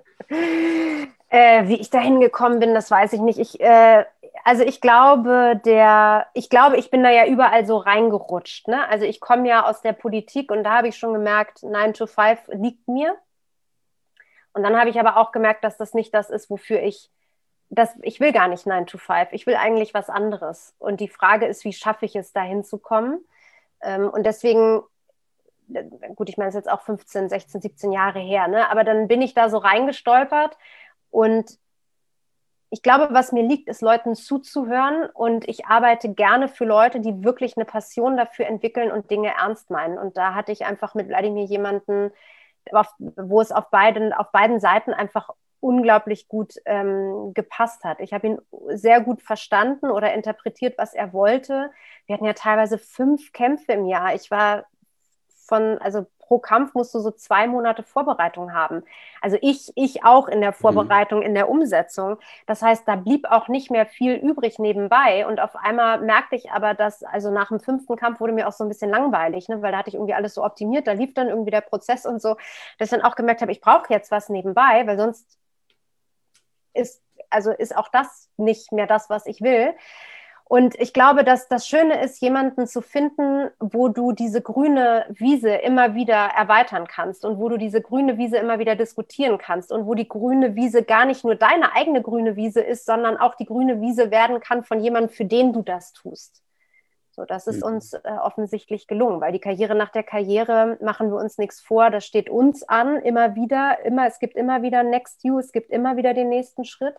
Wie ich da hingekommen bin, das weiß ich nicht. Ich glaube, ich bin da ja überall so reingerutscht. Ne? Also ich komme ja aus der Politik und da habe ich schon gemerkt, 9 to 5 liegt mir. Und dann habe ich aber auch gemerkt, dass das nicht das ist, wofür ich will gar nicht 9 to 5. Ich will eigentlich was anderes. Und die Frage ist, wie schaffe ich es, da hinzukommen? Und deswegen, gut, ich meine, es ist jetzt auch 15, 16, 17 Jahre her, ne? Aber dann bin ich da so reingestolpert und ich glaube, was mir liegt, ist, Leuten zuzuhören und ich arbeite gerne für Leute, die wirklich eine Passion dafür entwickeln und Dinge ernst meinen. Und da hatte ich einfach mit Wladimir jemanden, wo es auf beiden Seiten einfach unglaublich gut gepasst hat. Ich habe ihn sehr gut verstanden oder interpretiert, was er wollte. Wir hatten ja teilweise 5 Kämpfe im Jahr. Also pro Kampf musst du so 2 Monate Vorbereitung haben. Also ich auch in der Vorbereitung, in der Umsetzung. Das heißt, da blieb auch nicht mehr viel übrig nebenbei. Und auf einmal merkte ich aber, dass, also nach dem 5. Kampf wurde mir auch so ein bisschen langweilig, ne? Weil da hatte ich irgendwie alles so optimiert, da lief dann irgendwie der Prozess und so, dass ich dann auch gemerkt habe, ich brauche jetzt was nebenbei, weil sonst ist auch das nicht mehr das, was ich will. Und ich glaube, dass das Schöne ist, jemanden zu finden, wo du diese grüne Wiese immer wieder erweitern kannst und wo du diese grüne Wiese immer wieder diskutieren kannst und wo die grüne Wiese gar nicht nur deine eigene grüne Wiese ist, sondern auch die grüne Wiese werden kann von jemandem, für den du das tust. So, das ist uns offensichtlich gelungen, weil die Karriere nach der Karriere, machen wir uns nichts vor, das steht uns an, immer wieder, es gibt immer wieder Next You, es gibt immer wieder den nächsten Schritt.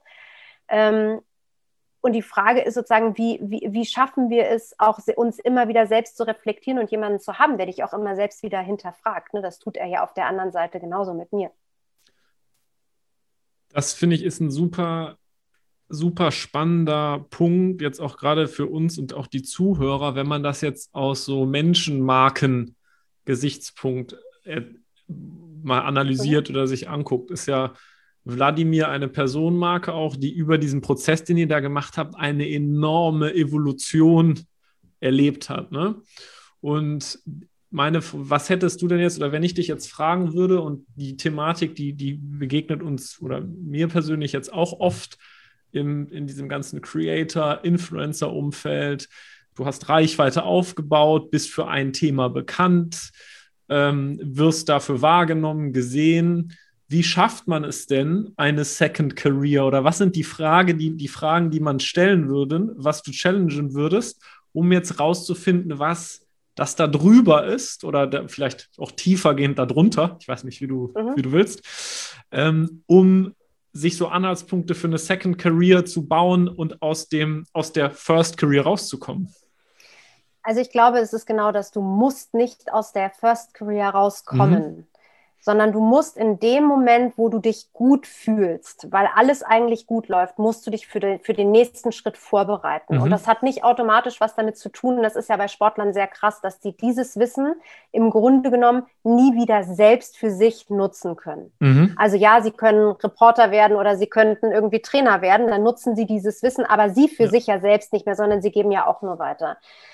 Und die Frage ist sozusagen, wie schaffen wir es, auch uns immer wieder selbst zu reflektieren und jemanden zu haben, der dich auch immer selbst wieder hinterfragt. Ne? Das tut er ja auf der anderen Seite genauso mit mir. Das finde ich ist ein super super spannender Punkt, jetzt auch gerade für uns und auch die Zuhörer, wenn man das jetzt aus so Menschenmarken-Gesichtspunkt mal analysiert oder sich anguckt, ist ja Wladimir eine Personenmarke auch, die über diesen Prozess, den ihr da gemacht habt, eine enorme Evolution erlebt hat, ne? Und was hättest du denn jetzt, oder wenn ich dich jetzt fragen würde, und die Thematik, die begegnet uns oder mir persönlich jetzt auch oft in diesem ganzen Creator-Influencer-Umfeld, du hast Reichweite aufgebaut, bist für ein Thema bekannt, wirst dafür wahrgenommen, gesehen. Wie schafft man es denn, eine Second Career, oder was sind die Fragen, die man stellen würde, was du challengen würdest, um jetzt rauszufinden, was das da drüber ist oder vielleicht auch tiefergehend darunter, ich weiß nicht, wie du willst, um sich so Anhaltspunkte für eine Second Career zu bauen und aus der First Career rauszukommen? Also ich glaube, es ist genau das, du musst nicht aus der First Career rauskommen, sondern du musst in dem Moment, wo du dich gut fühlst, weil alles eigentlich gut läuft, musst du dich für den nächsten Schritt vorbereiten. Und das hat nicht automatisch was damit zu tun, das ist ja bei Sportlern sehr krass, dass die dieses Wissen im Grunde genommen nie wieder selbst für sich nutzen können. Also ja, sie können Reporter werden oder sie könnten irgendwie Trainer werden, dann nutzen sie dieses Wissen, aber sie für sich ja selbst nicht mehr, sondern sie geben ja auch nur weiter.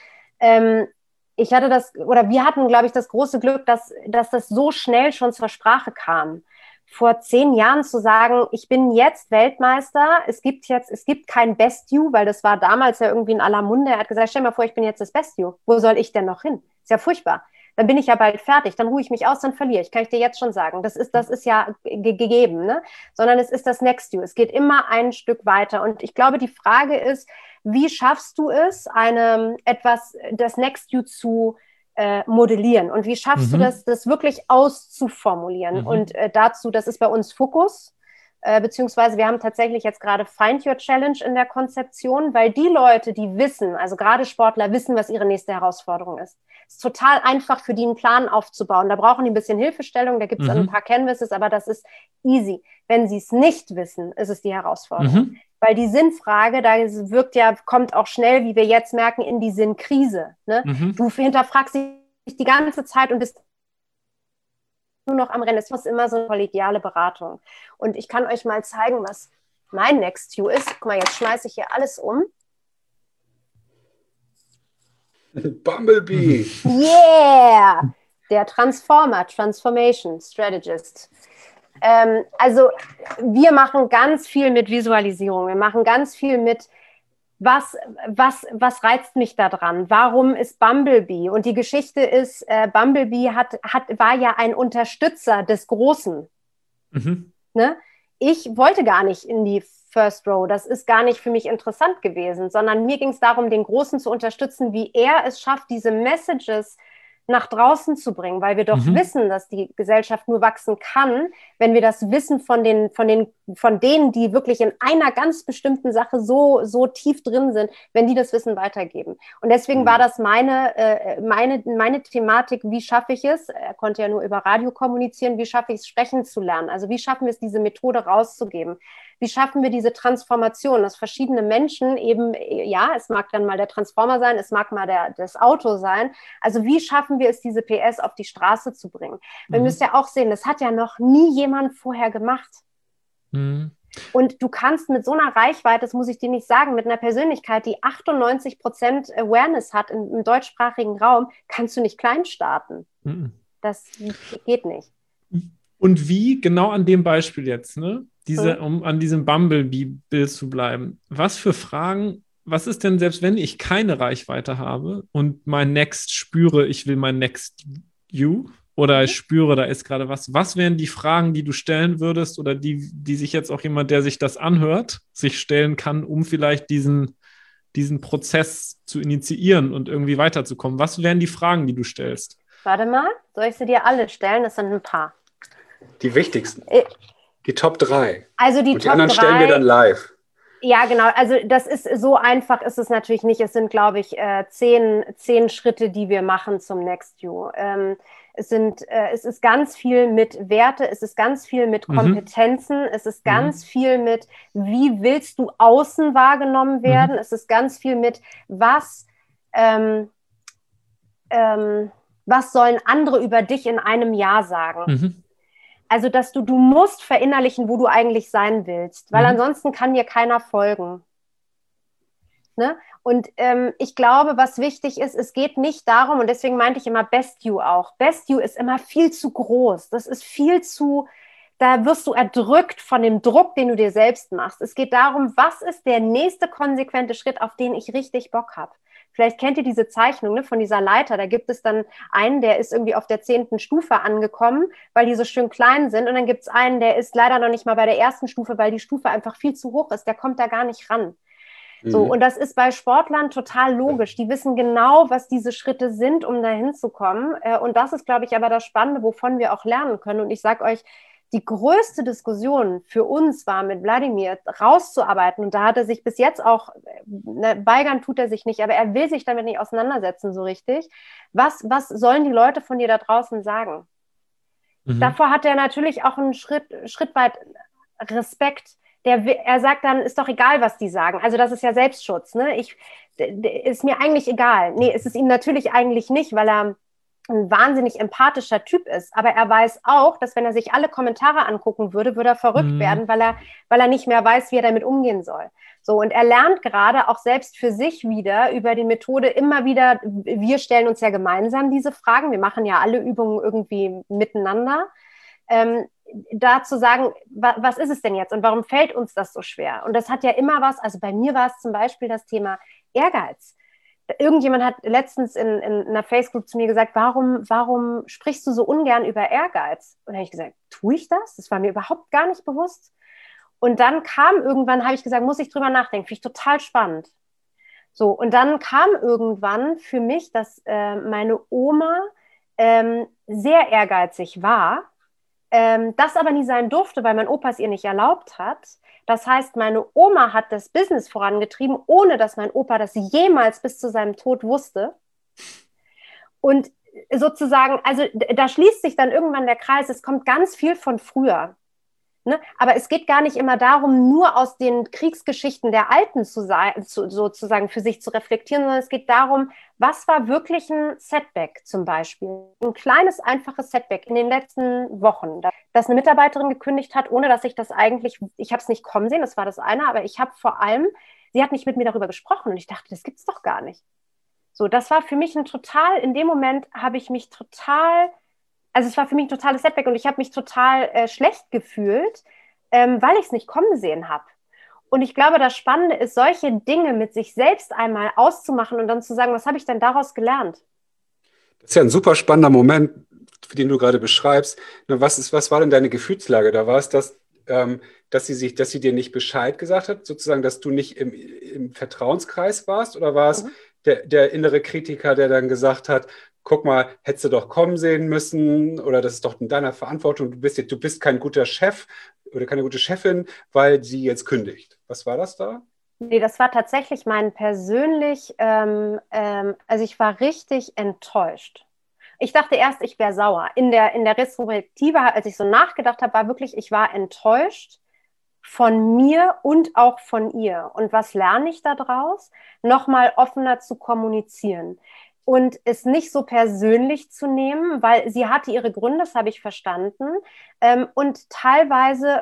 Wir hatten, glaube ich, das große Glück, dass das so schnell schon zur Sprache kam. Vor 10 Jahren zu sagen, ich bin jetzt Weltmeister, es gibt kein Best You, weil das war damals ja irgendwie in aller Munde. Er hat gesagt, stell dir mal vor, ich bin jetzt das Best You. Wo soll ich denn noch hin? Ist ja furchtbar. Dann bin ich ja bald fertig, dann ruhe ich mich aus, dann verliere ich, kann ich dir jetzt schon sagen. Das ist ja gegeben, ne? Sondern es ist das Next You. Es geht immer ein Stück weiter. Und ich glaube, die Frage ist, wie schaffst du es, das Next You zu modellieren? Und wie schaffst du das wirklich auszuformulieren? Und dazu, das ist bei uns Fokus, beziehungsweise wir haben tatsächlich jetzt gerade Find Your Challenge in der Konzeption, weil die Leute, die wissen, also gerade Sportler wissen, was ihre nächste Herausforderung ist. Es ist total einfach für die einen Plan aufzubauen. Da brauchen die ein bisschen Hilfestellung, da gibt es ein paar Canvases, aber das ist easy. Wenn sie es nicht wissen, ist es die Herausforderung. Weil die Sinnfrage, kommt auch schnell, wie wir jetzt merken, in die Sinnkrise. Ne? Du hinterfragst dich die ganze Zeit und bist nur noch am Rennen. Es ist immer so eine kollegiale Beratung. Und ich kann euch mal zeigen, was mein Next You ist. Guck mal, jetzt schmeiße ich hier alles um. Bumblebee. Yeah! Der Transformation Strategist. Also wir machen ganz viel mit Visualisierung. Wir machen ganz viel mit, was reizt mich da dran? Warum ist Bumblebee? Und die Geschichte ist, Bumblebee war ja ein Unterstützer des Großen. Ne? Ich wollte gar nicht in die First Row. Das ist gar nicht für mich interessant gewesen, sondern mir ging es darum, den Großen zu unterstützen, wie er es schafft, diese Messages nach draußen zu bringen, weil wir doch wissen, dass die Gesellschaft nur wachsen kann, wenn wir das Wissen von denen, die wirklich in einer ganz bestimmten Sache so tief drin sind, wenn die das Wissen weitergeben. Und deswegen war das meine Thematik, wie schaffe ich es? Er konnte ja nur über Radio kommunizieren, wie schaffe ich es, sprechen zu lernen? Also wie schaffen wir es, diese Methode rauszugeben? Wie schaffen wir diese Transformation, dass verschiedene Menschen eben, ja, es mag dann mal der Transformer sein, es mag mal das Auto sein. Also wie schaffen wir es, diese PS auf die Straße zu bringen? Wir müssen ja auch sehen, das hat ja noch nie jemand vorher gemacht. Und du kannst mit so einer Reichweite, das muss ich dir nicht sagen, mit einer Persönlichkeit, die 98% Awareness hat im deutschsprachigen Raum, kannst du nicht klein starten. Das geht nicht. Und wie, genau an dem Beispiel jetzt, ne? Um an diesem Bumblebee-Bild zu bleiben, was für Fragen, was ist denn, selbst wenn ich keine Reichweite habe und mein Next spüre, ich will mein Next You, oder ich spüre, da ist gerade was wären die Fragen, die du stellen würdest oder die sich jetzt auch jemand, der sich das anhört, sich stellen kann, um vielleicht diesen Prozess zu initiieren und irgendwie weiterzukommen? Was wären die Fragen, die du stellst? Warte mal, soll ich sie dir alle stellen? Das sind ein paar. Die wichtigsten. Die Top 3. Also die und die Top anderen 3, stellen wir dann live. Ja, genau. Also das ist so einfach ist es natürlich nicht. Es sind, glaube ich, 10 Schritte, die wir machen zum Next You. Es ist ganz viel mit Werte, es ist ganz viel mit Mhm. Kompetenzen, es ist ganz Mhm. viel mit, wie willst du außen wahrgenommen werden? Mhm. Es ist ganz viel mit, ähm, was sollen andere über dich in einem Jahr sagen? Mhm. Also, dass du musst verinnerlichen, wo du eigentlich sein willst, weil Mhm. ansonsten kann dir keiner folgen. Ne? Und ich glaube, was wichtig ist, es geht nicht darum, und deswegen meinte ich immer Best You auch. Best You ist immer viel zu groß. Das ist viel zu, da wirst du erdrückt von dem Druck, den du dir selbst machst. Es geht darum, was ist der nächste konsequente Schritt, auf den ich richtig Bock habe. Vielleicht kennt ihr diese Zeichnung, ne, von dieser Leiter. Da gibt es dann einen, der ist irgendwie auf der 10. Stufe angekommen, weil die so schön klein sind. Und dann gibt es einen, der ist leider noch nicht mal bei der 1. Stufe, weil die Stufe einfach viel zu hoch ist. Der kommt da gar nicht ran. So, Mhm. und das ist bei Sportlern total logisch. Die wissen genau, was diese Schritte sind, um dahin zu kommen. Und das ist, glaube ich, aber das Spannende, wovon wir auch lernen können. Und ich sage euch, die größte Diskussion für uns war, mit Wladimir rauszuarbeiten. Und da hat er sich bis jetzt auch, weigern tut er sich nicht, aber er will sich damit nicht auseinandersetzen so richtig. Was sollen die Leute von dir da draußen sagen? Mhm. Davor hat er natürlich auch einen Schritt weit Respekt. Er sagt dann, ist doch egal, was die sagen. Also das ist ja Selbstschutz. Ne? Ist mir eigentlich egal. Nee, ist es ihm natürlich eigentlich nicht, weil er ein wahnsinnig empathischer Typ ist. Aber er weiß auch, dass wenn er sich alle Kommentare angucken würde, würde er verrückt Mhm. werden, weil er nicht mehr weiß, wie er damit umgehen soll. So, und er lernt gerade auch selbst für sich wieder über die Methode immer wieder, wir stellen uns ja gemeinsam diese Fragen, wir machen ja alle Übungen irgendwie miteinander. Da zu sagen, was ist es denn jetzt und warum fällt uns das so schwer? Und das hat ja immer was, also bei mir war es zum Beispiel das Thema Ehrgeiz. Irgendjemand hat letztens in einer Facebook zu mir gesagt, warum sprichst du so ungern über Ehrgeiz? Und dann habe ich gesagt, tue ich das? Das war mir überhaupt gar nicht bewusst. Und dann kam irgendwann, habe ich gesagt, muss ich drüber nachdenken, finde ich total spannend. So, und dann kam irgendwann für mich, dass meine Oma sehr ehrgeizig war, das aber nie sein durfte, weil mein Opa es ihr nicht erlaubt hat. Das heißt, meine Oma hat das Business vorangetrieben, ohne dass mein Opa das jemals bis zu seinem Tod wusste. Und sozusagen, also da schließt sich dann irgendwann der Kreis, es kommt ganz viel von früher. Ne? Aber es geht gar nicht immer darum, nur aus den Kriegsgeschichten der Alten sozusagen für sich zu reflektieren, sondern es geht darum, was war wirklich ein Setback zum Beispiel? Ein kleines, einfaches Setback in den letzten Wochen, dass eine Mitarbeiterin gekündigt hat, ohne dass ich das eigentlich, ich habe es nicht kommen sehen, das war das eine, aber ich habe vor allem, sie hat nicht mit mir darüber gesprochen und ich dachte, das gibt es doch gar nicht. So, das war für mich in dem Moment habe ich mich total, also es war für mich ein totales Setback und ich habe mich total schlecht gefühlt, weil ich es nicht kommen sehen habe. Und ich glaube, das Spannende ist, solche Dinge mit sich selbst einmal auszumachen und dann zu sagen, was habe ich denn daraus gelernt? Das ist ja ein super spannender Moment, für den du gerade beschreibst. Na, was war denn deine Gefühlslage? Da war es das, dass sie dir nicht Bescheid gesagt hat, sozusagen, dass du nicht im Vertrauenskreis warst? Oder war es Mhm. der innere Kritiker, der dann gesagt hat, guck mal, hättest du doch kommen sehen müssen, oder das ist doch in deiner Verantwortung, du bist kein guter Chef oder keine gute Chefin, weil sie jetzt kündigt. Was war das da? Nee, das war tatsächlich also ich war richtig enttäuscht. Ich dachte erst, ich wäre sauer. In der Retrospektive, als ich so nachgedacht habe, war wirklich, ich war enttäuscht von mir und auch von ihr. Und was lerne ich daraus? Nochmal offener zu kommunizieren und es nicht so persönlich zu nehmen, weil sie hatte ihre Gründe, das habe ich verstanden. Und teilweise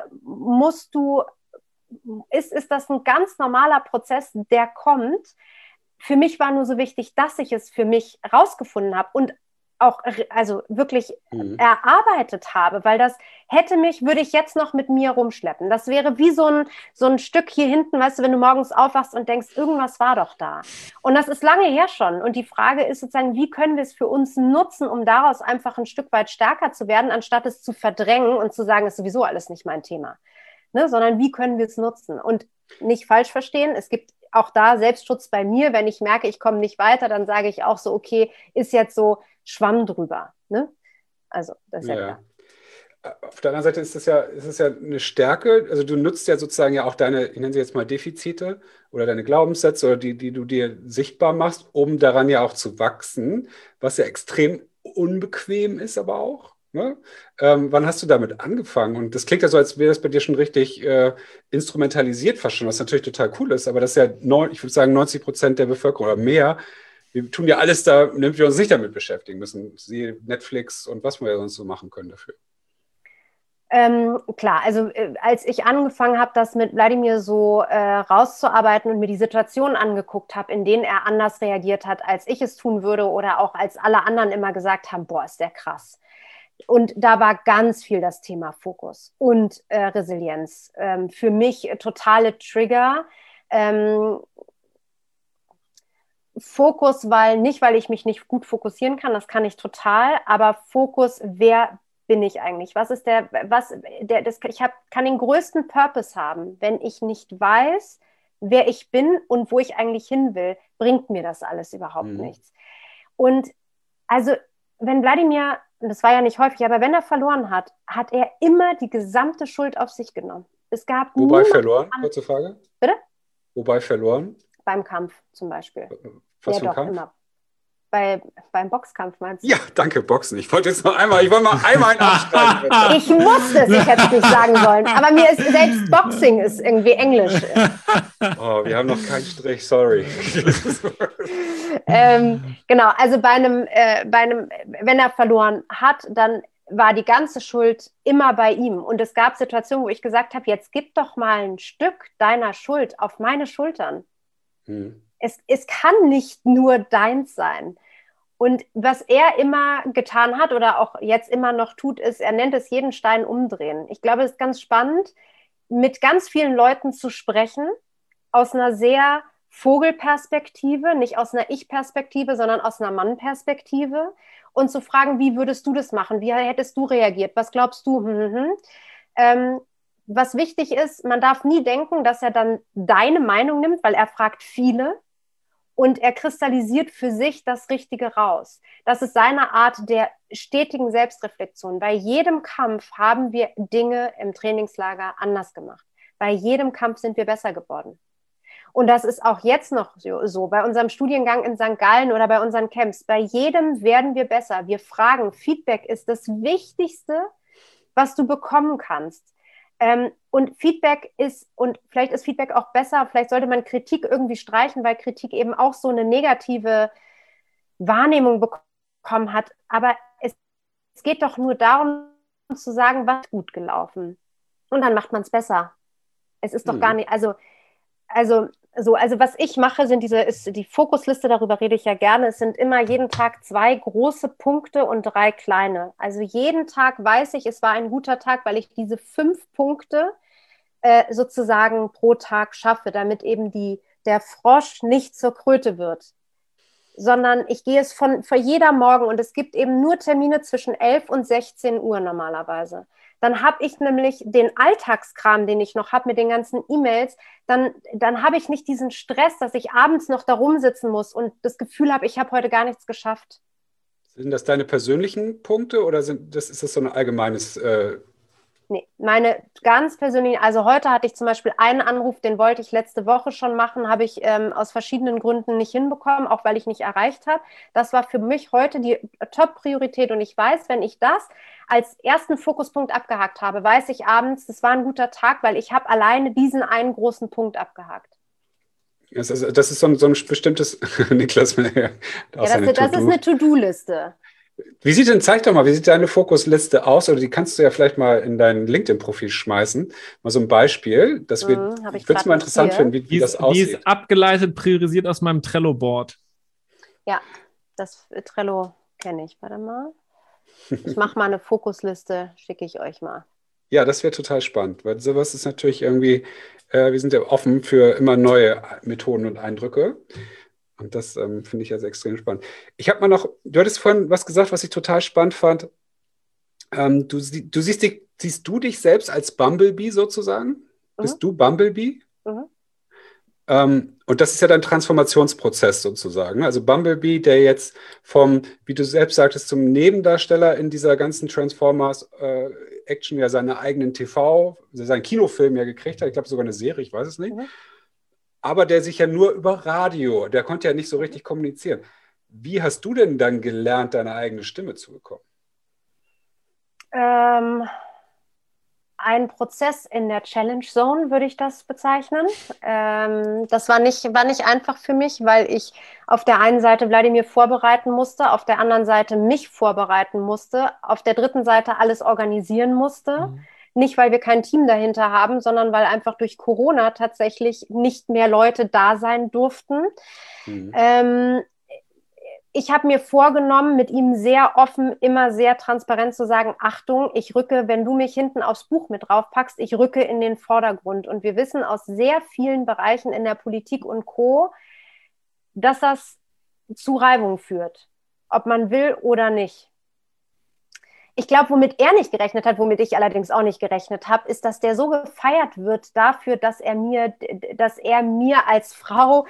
ist das ein ganz normaler Prozess, der kommt. Für mich war nur so wichtig, dass ich es für mich rausgefunden habe und auch also wirklich Mhm. erarbeitet habe, weil würde ich jetzt noch mit mir rumschleppen. Das wäre wie so ein Stück hier hinten, weißt du, wenn du morgens aufwachst und denkst, irgendwas war doch da. Und das ist lange her schon. Und die Frage ist sozusagen, wie können wir es für uns nutzen, um daraus einfach ein Stück weit stärker zu werden, anstatt es zu verdrängen und zu sagen, ist sowieso alles nicht mein Thema. Ne? Sondern wie können wir es nutzen? Und nicht falsch verstehen, es gibt auch da Selbstschutz bei mir. Wenn ich merke, ich komme nicht weiter, dann sage ich auch so, okay, ist jetzt so Schwamm drüber. Ne? Also, das ist ja Ja. klar. auf der anderen Seite ist es ja eine Stärke. Also du nutzt ja sozusagen ja auch deine, ich nenne sie jetzt mal Defizite oder deine Glaubenssätze oder die du dir sichtbar machst, um daran ja auch zu wachsen, was ja extrem unbequem ist, aber auch. Ne? Wann hast du damit angefangen? Und das klingt ja so, als wäre das bei dir schon richtig instrumentalisiert fast schon, was natürlich total cool ist, aber das ist ja, ich würde sagen, 90% der Bevölkerung oder mehr. Wir tun ja alles da, damit wir uns nicht damit beschäftigen müssen. Sie, Netflix und was wir ja sonst so machen können dafür. Klar, also als ich angefangen habe, das mit Wladimir so rauszuarbeiten und mir die Situationen angeguckt habe, in denen er anders reagiert hat, als ich es tun würde oder auch als alle anderen immer gesagt haben, boah, ist der krass. Und da war ganz viel das Thema Fokus und Resilienz. Für mich totale Trigger. Fokus, weil ich mich nicht gut fokussieren kann, das kann ich total, aber Fokus, wer bin ich eigentlich? Kann den größten Purpose haben, wenn ich nicht weiß, wer ich bin und wo ich eigentlich hin will, bringt mir das alles überhaupt nichts. Und also, wenn Wladimir, und das war ja nicht häufig, aber wenn er verloren hat, hat er immer die gesamte Schuld auf sich genommen. Es gab Wobei verloren? Kurze Frage. Bitte? Wobei verloren? Beim Kampf zum Beispiel. Was ja, für ein doch, Kampf? immer. Beim Boxkampf meinst du? Ja, danke, Boxen. Ich wollte mal einmal einen aufstreichen. Ich wusste es, ich hätte es nicht sagen sollen. Aber mir ist selbst Boxing ist irgendwie Englisch. Oh, wir haben noch keinen Strich, sorry. Genau, also wenn er verloren hat, dann war die ganze Schuld immer bei ihm. Und es gab Situationen, wo ich gesagt habe, jetzt gib doch mal ein Stück deiner Schuld auf meine Schultern. Es kann nicht nur deins sein. Und was er immer getan hat oder auch jetzt immer noch tut, ist, er nennt es jeden Stein umdrehen. Ich glaube, es ist ganz spannend, mit ganz vielen Leuten zu sprechen, aus einer sehr Vogelperspektive, nicht aus einer Ich-Perspektive, sondern aus einer Mann-Perspektive und zu fragen, wie würdest du das machen? Wie hättest du reagiert? Was glaubst du? Was wichtig ist, man darf nie denken, dass er dann deine Meinung nimmt, weil er fragt viele. Und er kristallisiert für sich das Richtige raus. Das ist seine Art der stetigen Selbstreflexion. Bei jedem Kampf haben wir Dinge im Trainingslager anders gemacht. Bei jedem Kampf sind wir besser geworden. Und das ist auch jetzt noch so. Bei unserem Studiengang in St. Gallen oder bei unseren Camps. Bei jedem werden wir besser. Wir fragen. Feedback ist das Wichtigste, was du bekommen kannst. Und Feedback ist, und vielleicht ist Feedback auch besser, vielleicht sollte man Kritik irgendwie streichen, weil Kritik eben auch so eine negative Wahrnehmung bekommen hat. Aber es geht doch nur darum, zu sagen, was ist gut gelaufen. Und dann macht man es besser. Es ist doch gar nicht, also was ich mache, ist die Fokusliste, darüber rede ich ja gerne. Es sind immer jeden Tag 2 große Punkte und 3 kleine. Also jeden Tag weiß ich, es war ein guter Tag, weil ich diese 5 Punkte sozusagen pro Tag schaffe, damit eben der Frosch nicht zur Kröte wird. Sondern ich gehe es für jeder Morgen und es gibt eben nur Termine zwischen 11 und 16 Uhr normalerweise. Dann habe ich nämlich den Alltagskram, den ich noch habe mit den ganzen E-Mails, dann habe ich nicht diesen Stress, dass ich abends noch da rumsitzen muss und das Gefühl habe, ich habe heute gar nichts geschafft. Sind das deine persönlichen Punkte oder ist das so ein allgemeines... Nee, meine ganz persönlichen, also heute hatte ich zum Beispiel einen Anruf, den wollte ich letzte Woche schon machen, habe ich aus verschiedenen Gründen nicht hinbekommen, auch weil ich nicht erreicht habe. Das war für mich heute die Top-Priorität und ich weiß, wenn ich das als ersten Fokuspunkt abgehakt habe, weiß ich abends, das war ein guter Tag, weil ich habe alleine diesen einen großen Punkt abgehakt. Das ist so ein bestimmtes, Niklas, das ist eine To-Do-Liste. Zeig doch mal, wie sieht deine Fokusliste aus? Oder die kannst du ja vielleicht mal in dein LinkedIn-Profil schmeißen. Mal so ein Beispiel. Ich würde es mal interessant finden, wie das aussieht. Die ist abgeleitet, priorisiert aus meinem Trello-Board. Ja, das Trello kenne ich. Warte mal. Ich mache mal eine Fokusliste, schicke ich euch mal. Ja, das wäre total spannend, weil sowas ist natürlich irgendwie, wir sind ja offen für immer neue Methoden und Eindrücke. Und das finde ich also extrem spannend. Ich habe mal noch, du hattest vorhin was gesagt, was ich total spannend fand. Siehst du dich selbst als Bumblebee sozusagen? Bist du Bumblebee? Und das ist ja dein Transformationsprozess sozusagen. Also Bumblebee, der jetzt vom, wie du selbst sagtest, zum Nebendarsteller in dieser ganzen Transformers-Action ja seine eigenen seinen Kinofilm ja gekriegt hat. Ich glaube sogar eine Serie, ich weiß es nicht. Aber der sich ja nur über Radio, der konnte ja nicht so richtig kommunizieren. Wie hast du denn dann gelernt, deine eigene Stimme zu bekommen? Ein Prozess in der Challenge Zone, würde ich das bezeichnen. Das war nicht einfach für mich, weil ich auf der einen Seite Wladimir vorbereiten musste, auf der anderen Seite mich vorbereiten musste, auf der dritten Seite alles organisieren musste. Nicht, weil wir kein Team dahinter haben, sondern weil einfach durch Corona tatsächlich nicht mehr Leute da sein durften. Ich habe mir vorgenommen, mit ihm sehr offen, immer sehr transparent zu sagen, Achtung, ich rücke, wenn du mich hinten aufs Buch mit draufpackst, ich rücke in den Vordergrund. Und wir wissen aus sehr vielen Bereichen in der Politik und Co., dass das zu Reibung führt, ob man will oder nicht. Ich glaube, womit er nicht gerechnet hat, womit ich allerdings auch nicht gerechnet habe, ist, dass der so gefeiert wird dafür, dass er mir als Frau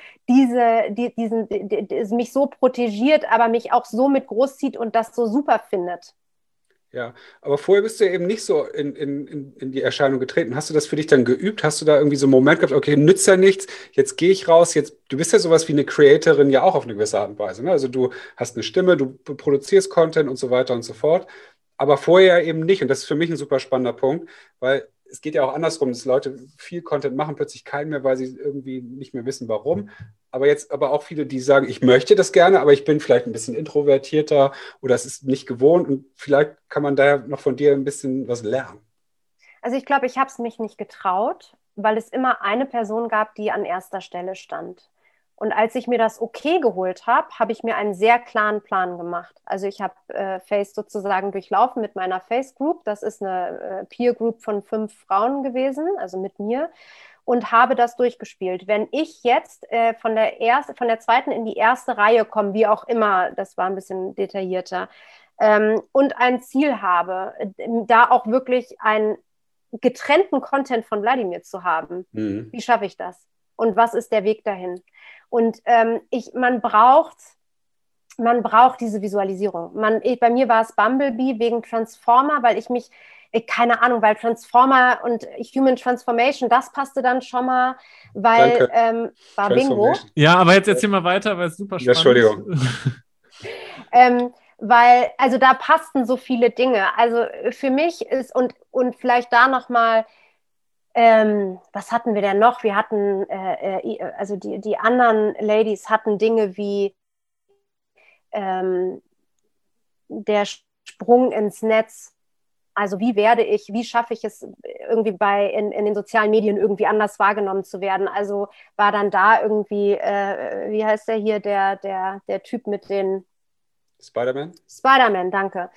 mich so protegiert, aber mich auch so mit großzieht und das so super findet. Ja, aber vorher bist du ja eben nicht so in die Erscheinung getreten. Hast du das für dich dann geübt? Hast du da irgendwie so einen Moment gehabt, okay, nützt ja nichts, jetzt gehe ich raus, du bist ja sowas wie eine Creatorin ja auch auf eine gewisse Art und Weise, ne? Also du hast eine Stimme, du produzierst Content und so weiter und so fort. Aber vorher eben nicht. Und das ist für mich ein super spannender Punkt, weil es geht ja auch andersrum, dass Leute viel Content machen, plötzlich keinen mehr, weil sie irgendwie nicht mehr wissen, warum. Aber auch viele, die sagen, ich möchte das gerne, aber ich bin vielleicht ein bisschen introvertierter oder es ist nicht gewohnt. Und vielleicht kann man da noch von dir ein bisschen was lernen. Also ich glaube, ich habe es mich nicht getraut, weil es immer eine Person gab, die an erster Stelle stand. Und als ich mir das okay geholt habe, habe ich mir einen sehr klaren Plan gemacht. Also ich habe Face sozusagen durchlaufen mit meiner Face Group. Das ist eine Peer Group von 5 Frauen gewesen, also mit mir. Und habe das durchgespielt. Wenn ich jetzt von der zweiten in die erste Reihe komme, wie auch immer, das war ein bisschen detaillierter, und ein Ziel habe, da auch wirklich einen getrennten Content von Wladimir zu haben, wie schaffe ich das? Und was ist der Weg dahin? Und man braucht diese Visualisierung. Bei mir war es Bumblebee wegen Transformer, weil keine Ahnung, weil Transformer und Human Transformation, das passte dann schon mal, weil war Bingo. Ja, aber jetzt erzähl mal weiter, weil es super spannend ist. Ja, Entschuldigung. Weil, also da passten so viele Dinge. Also für mich ist, und vielleicht da nochmal, was hatten wir denn noch? Wir hatten, also die anderen Ladies hatten Dinge wie der Sprung ins Netz. Also wie schaffe ich es irgendwie in den sozialen Medien irgendwie anders wahrgenommen zu werden? Also war dann da irgendwie, wie heißt der hier, der Typ mit den Spider-Man? Spider-Man, danke.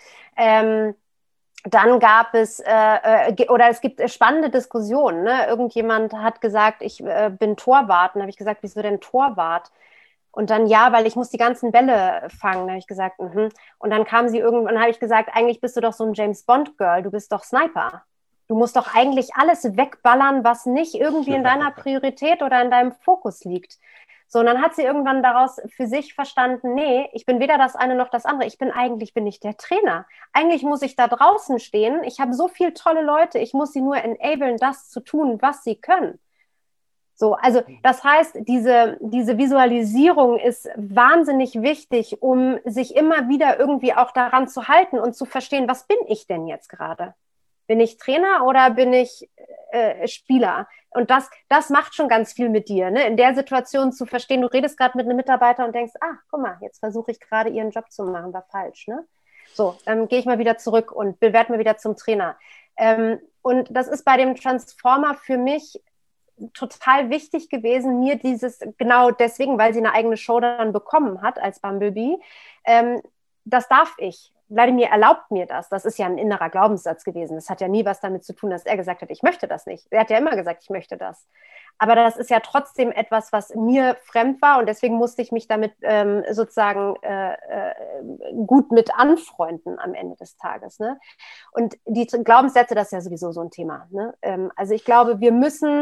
Dann gab es, es gibt spannende Diskussionen. Ne? Irgendjemand hat gesagt, ich bin Torwart. Und dann habe ich gesagt, wieso denn Torwart? Und dann, ja, weil ich muss die ganzen Bälle fangen. Da habe ich gesagt, Und dann kam sie irgendwann, habe ich gesagt, eigentlich bist du doch so ein James-Bond-Girl. Du bist doch Sniper. Du musst doch eigentlich alles wegballern, was nicht irgendwie in deiner Priorität oder in deinem Fokus liegt. So, und dann hat sie irgendwann daraus für sich verstanden, nee, ich bin weder das eine noch das andere. Eigentlich bin ich der Trainer. Eigentlich muss ich da draußen stehen. Ich habe so viele tolle Leute. Ich muss sie nur enablen, das zu tun, was sie können. So, also das heißt, diese Visualisierung ist wahnsinnig wichtig, um sich immer wieder irgendwie auch daran zu halten und zu verstehen, was bin ich denn jetzt gerade? Bin ich Trainer oder bin ich Spieler? Und das macht schon ganz viel mit dir, ne? In der Situation zu verstehen, du redest gerade mit einem Mitarbeiter und denkst, guck mal, jetzt versuche ich gerade ihren Job zu machen, war falsch, ne? So, dann gehe ich mal wieder zurück und werde mal wieder zum Trainer. Und das ist bei dem Transformer für mich total wichtig gewesen, mir genau deswegen, weil sie eine eigene Show dann bekommen hat als Bumblebee, das darf ich. Wladimir erlaubt mir das. Das ist ja ein innerer Glaubenssatz gewesen. Das hat ja nie was damit zu tun, dass er gesagt hat, ich möchte das nicht. Er hat ja immer gesagt, ich möchte das. Aber das ist ja trotzdem etwas, was mir fremd war und deswegen musste ich mich damit sozusagen gut mit anfreunden am Ende des Tages. Ne? Und die Glaubenssätze, das ist ja sowieso so ein Thema. Ne? Also ich glaube, wir müssen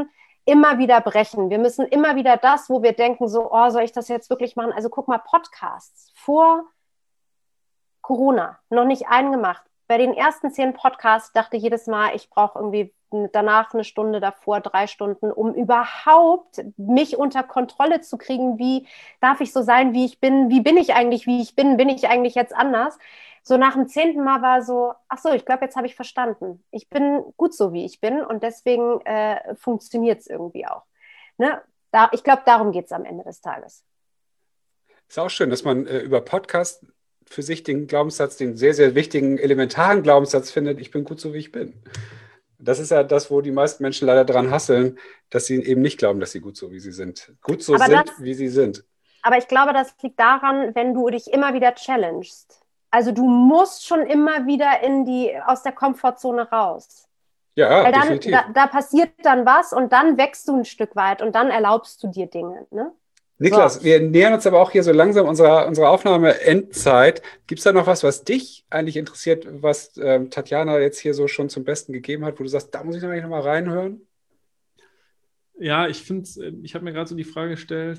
immer wieder brechen. Wir müssen immer wieder das, wo wir denken, so, oh, soll ich das jetzt wirklich machen? Also guck mal, Podcasts vor Corona, noch nicht einen gemacht. Bei den ersten 10 Podcasts dachte ich jedes Mal, ich brauche irgendwie danach eine Stunde, davor 3 Stunden, um überhaupt mich unter Kontrolle zu kriegen. Wie darf ich so sein, wie ich bin? Wie bin ich eigentlich, wie ich bin? Bin ich eigentlich jetzt anders? So nach dem 10. Mal war so, ach so, ich glaube, jetzt habe ich verstanden. Ich bin gut so, wie ich bin und deswegen funktioniert es irgendwie auch. Ne? Ich glaube, darum geht es am Ende des Tages. Ist auch schön, dass man über Podcast für sich den Glaubenssatz, den sehr, sehr wichtigen, elementaren Glaubenssatz findet, ich bin gut so, wie ich bin. Das ist ja das, wo die meisten Menschen leider dran hasseln, dass sie eben nicht glauben, dass sie gut so, wie sie sind. Gut so wie sie sind. Aber ich glaube, das liegt daran, wenn du dich immer wieder challengest. Also du musst schon immer wieder aus der Komfortzone raus. Ja, weil definitiv. Da passiert dann was und dann wächst du ein Stück weit und dann erlaubst du dir Dinge, ne? Niklas, so. Wir nähern uns aber auch hier so langsam unserer Aufnahme-Endzeit. Gibt es da noch was dich eigentlich interessiert, was Tatjana jetzt hier so schon zum Besten gegeben hat, wo du sagst, da muss ich noch mal reinhören? Ja, ich habe mir gerade so die Frage gestellt,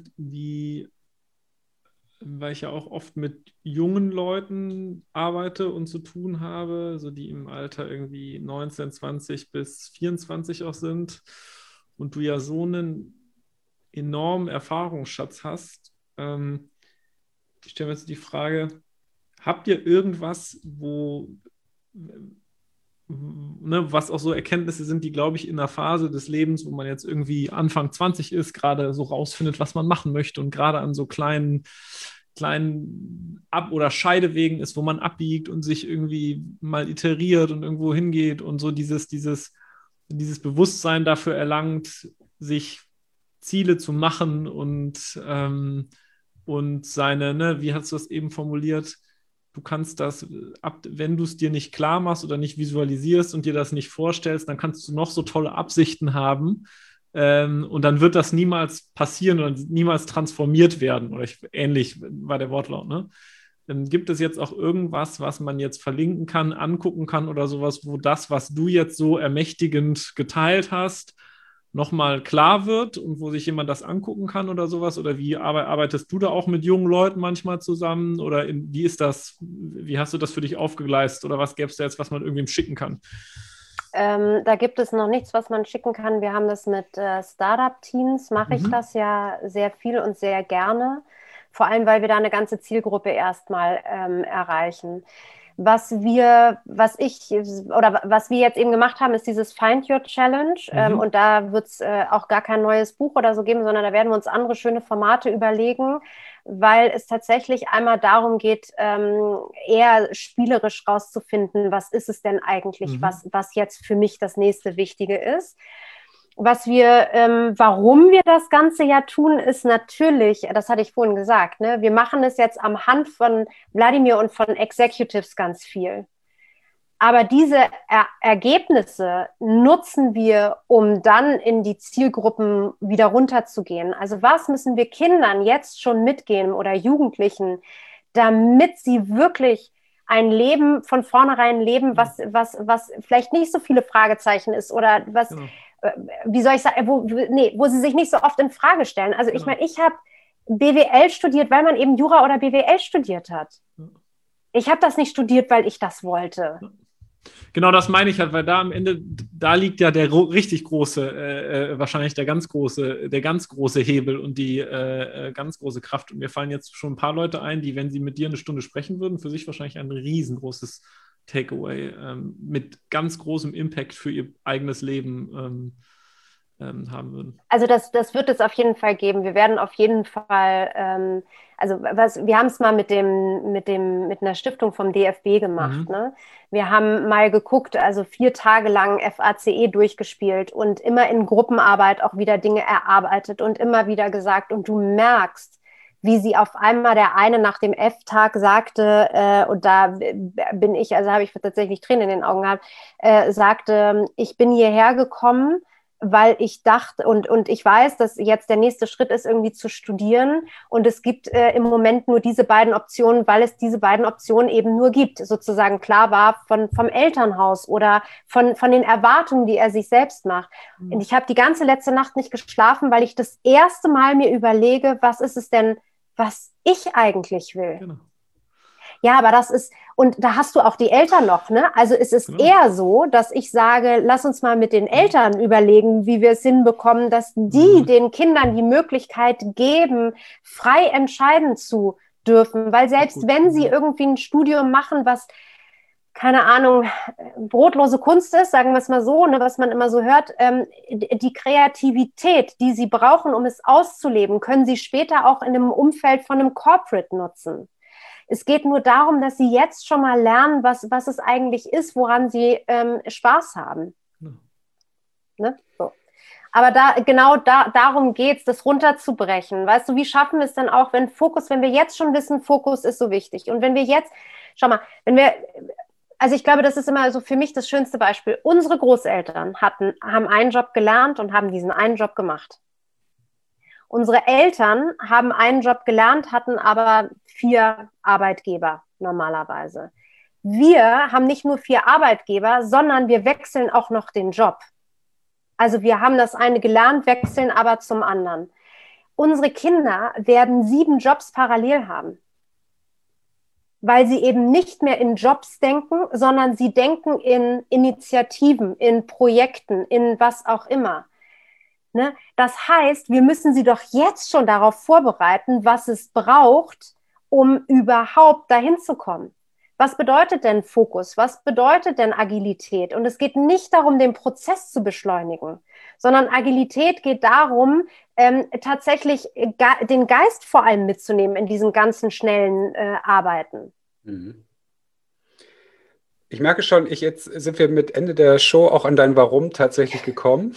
weil ich ja auch oft mit jungen Leuten arbeite und zu tun habe, so die im Alter irgendwie 19, 20 bis 24 auch sind und du ja so einen enormen Erfahrungsschatz hast. Ich stelle mir jetzt die Frage, habt ihr irgendwas, was auch so Erkenntnisse sind, die, glaube ich, in einer Phase des Lebens, wo man jetzt irgendwie Anfang 20 ist, gerade so rausfindet, was man machen möchte und gerade an so kleinen Ab- oder Scheidewegen ist, wo man abbiegt und sich irgendwie mal iteriert und irgendwo hingeht und so dieses Bewusstsein dafür erlangt, sich Ziele zu machen und seine, ne, wie hast du das eben formuliert, du kannst das, wenn du es dir nicht klar machst oder nicht visualisierst und dir das nicht vorstellst, dann kannst du noch so tolle Absichten haben und dann wird das niemals passieren oder niemals transformiert werden. Oder ähnlich war der Wortlaut, ne? Dann gibt es jetzt auch irgendwas, was man jetzt verlinken kann, angucken kann oder sowas, wo das, was du jetzt so ermächtigend geteilt hast, nochmal klar wird und wo sich jemand das angucken kann oder sowas? Oder wie arbeitest du da auch mit jungen Leuten manchmal zusammen? Oder wie ist das? Wie hast du das für dich aufgegleist? Oder was gäbe es da jetzt, was man irgendwem schicken kann? Da gibt es noch nichts, was man schicken kann. Wir haben das mit Startup-Teams, mache ich das ja sehr viel und sehr gerne. Vor allem, weil wir da eine ganze Zielgruppe erstmal erreichen. Was wir jetzt eben gemacht haben, ist dieses Find Your Challenge. Und da wird es auch gar kein neues Buch oder so geben, sondern da werden wir uns andere schöne Formate überlegen, weil es tatsächlich einmal darum geht, eher spielerisch rauszufinden, was ist es denn eigentlich, was jetzt für mich das nächste Wichtige ist. Warum wir das Ganze ja tun, ist natürlich, das hatte ich vorhin gesagt, ne, wir machen es jetzt am Hand von Wladimir und von Executives ganz viel. Aber diese Ergebnisse nutzen wir, um dann in die Zielgruppen wieder runterzugehen. Also was müssen wir Kindern jetzt schon mitgeben oder Jugendlichen, damit sie wirklich ein Leben von vornherein leben, was vielleicht nicht so viele Fragezeichen ist oder was... Genau. Wie soll ich sagen, wo sie sich nicht so oft in Frage stellen. Also ich meine, ich habe BWL studiert, weil man eben Jura oder BWL studiert hat. Ich habe das nicht studiert, weil ich das wollte. Genau, das meine ich halt, weil da am Ende, da liegt ja der richtig große, wahrscheinlich der ganz große Hebel und die ganz große Kraft. Und mir fallen jetzt schon ein paar Leute ein, die, wenn sie mit dir eine Stunde sprechen würden, für sich wahrscheinlich ein riesengroßes Takeaway mit ganz großem Impact für ihr eigenes Leben haben würden. Also das wird es auf jeden Fall geben. Wir werden auf jeden Fall, wir haben es mal mit einer Stiftung vom DFB gemacht. Ne? Wir haben mal geguckt, also 4 Tage lang FACE durchgespielt und immer in Gruppenarbeit auch wieder Dinge erarbeitet und immer wieder gesagt, und du merkst, wie sie auf einmal der eine nach dem F-Tag sagte, und da bin ich, also habe ich tatsächlich Tränen in den Augen gehabt, sagte, ich bin hierher gekommen, weil ich dachte, und ich weiß, dass jetzt der nächste Schritt ist, irgendwie zu studieren. Und es gibt im Moment nur diese beiden Optionen, weil es diese beiden Optionen eben nur gibt. Sozusagen klar war vom Elternhaus oder von den Erwartungen, die er sich selbst macht. Und ich habe die ganze letzte Nacht nicht geschlafen, weil ich das erste Mal mir überlege, was ist es denn, was ich eigentlich will. Genau. Ja, aber das ist, und da hast du auch die Eltern noch, ne? Also es ist eher so, dass ich sage, lass uns mal mit den Eltern überlegen, wie wir es hinbekommen, dass die den Kindern die Möglichkeit geben, frei entscheiden zu dürfen. Weil selbst wenn sie irgendwie ein Studium machen, was, keine Ahnung, brotlose Kunst ist, sagen wir es mal so, ne, was man immer so hört, die Kreativität, die sie brauchen, um es auszuleben, können sie später auch in einem Umfeld von einem Corporate nutzen. Es geht nur darum, dass sie jetzt schon mal lernen, was es eigentlich ist, woran sie Spaß haben. Ja. Ne? So. Aber darum geht es, das runterzubrechen. Weißt du, wie schaffen wir es denn auch, wenn wir jetzt schon wissen, Fokus ist so wichtig. Und wenn wir jetzt, schau mal, also ich glaube, das ist immer so für mich das schönste Beispiel. Unsere Großeltern haben einen Job gelernt und haben diesen einen Job gemacht. Unsere Eltern haben einen Job gelernt, hatten aber 4 Arbeitgeber normalerweise. Wir haben nicht nur 4 Arbeitgeber, sondern wir wechseln auch noch den Job. Also wir haben das eine gelernt, wechseln aber zum anderen. Unsere Kinder werden 7 Jobs parallel haben, weil sie eben nicht mehr in Jobs denken, sondern sie denken in Initiativen, in Projekten, in was auch immer. Ne? Das heißt, wir müssen sie doch jetzt schon darauf vorbereiten, was es braucht, um überhaupt dahin zu kommen. Was bedeutet denn Fokus? Was bedeutet denn Agilität? Und es geht nicht darum, den Prozess zu beschleunigen, sondern Agilität geht darum, tatsächlich den Geist vor allem mitzunehmen in diesem ganzen schnellen Arbeiten. Mhm. Ich merke schon, jetzt sind wir mit Ende der Show auch an dein Warum tatsächlich gekommen.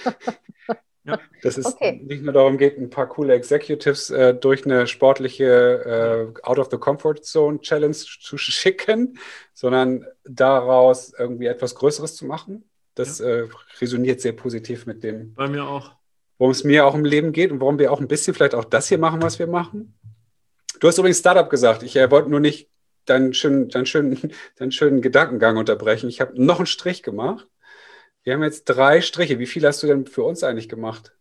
Ja, dass es nicht nur darum geht, ein paar coole Executives durch eine sportliche Out-of-the-Comfort-Zone-Challenge zu schicken, sondern daraus irgendwie etwas Größeres zu machen. Das resoniert sehr positiv mit dem, bei mir auch, worum es mir auch im Leben geht und warum wir auch ein bisschen vielleicht auch das hier machen, was wir machen. Du hast übrigens Startup gesagt. Ich wollte nur nicht deinen schönen Gedankengang unterbrechen. Ich habe noch einen Strich gemacht. Wir haben jetzt 3 Striche. Wie viel hast du denn für uns eigentlich gemacht?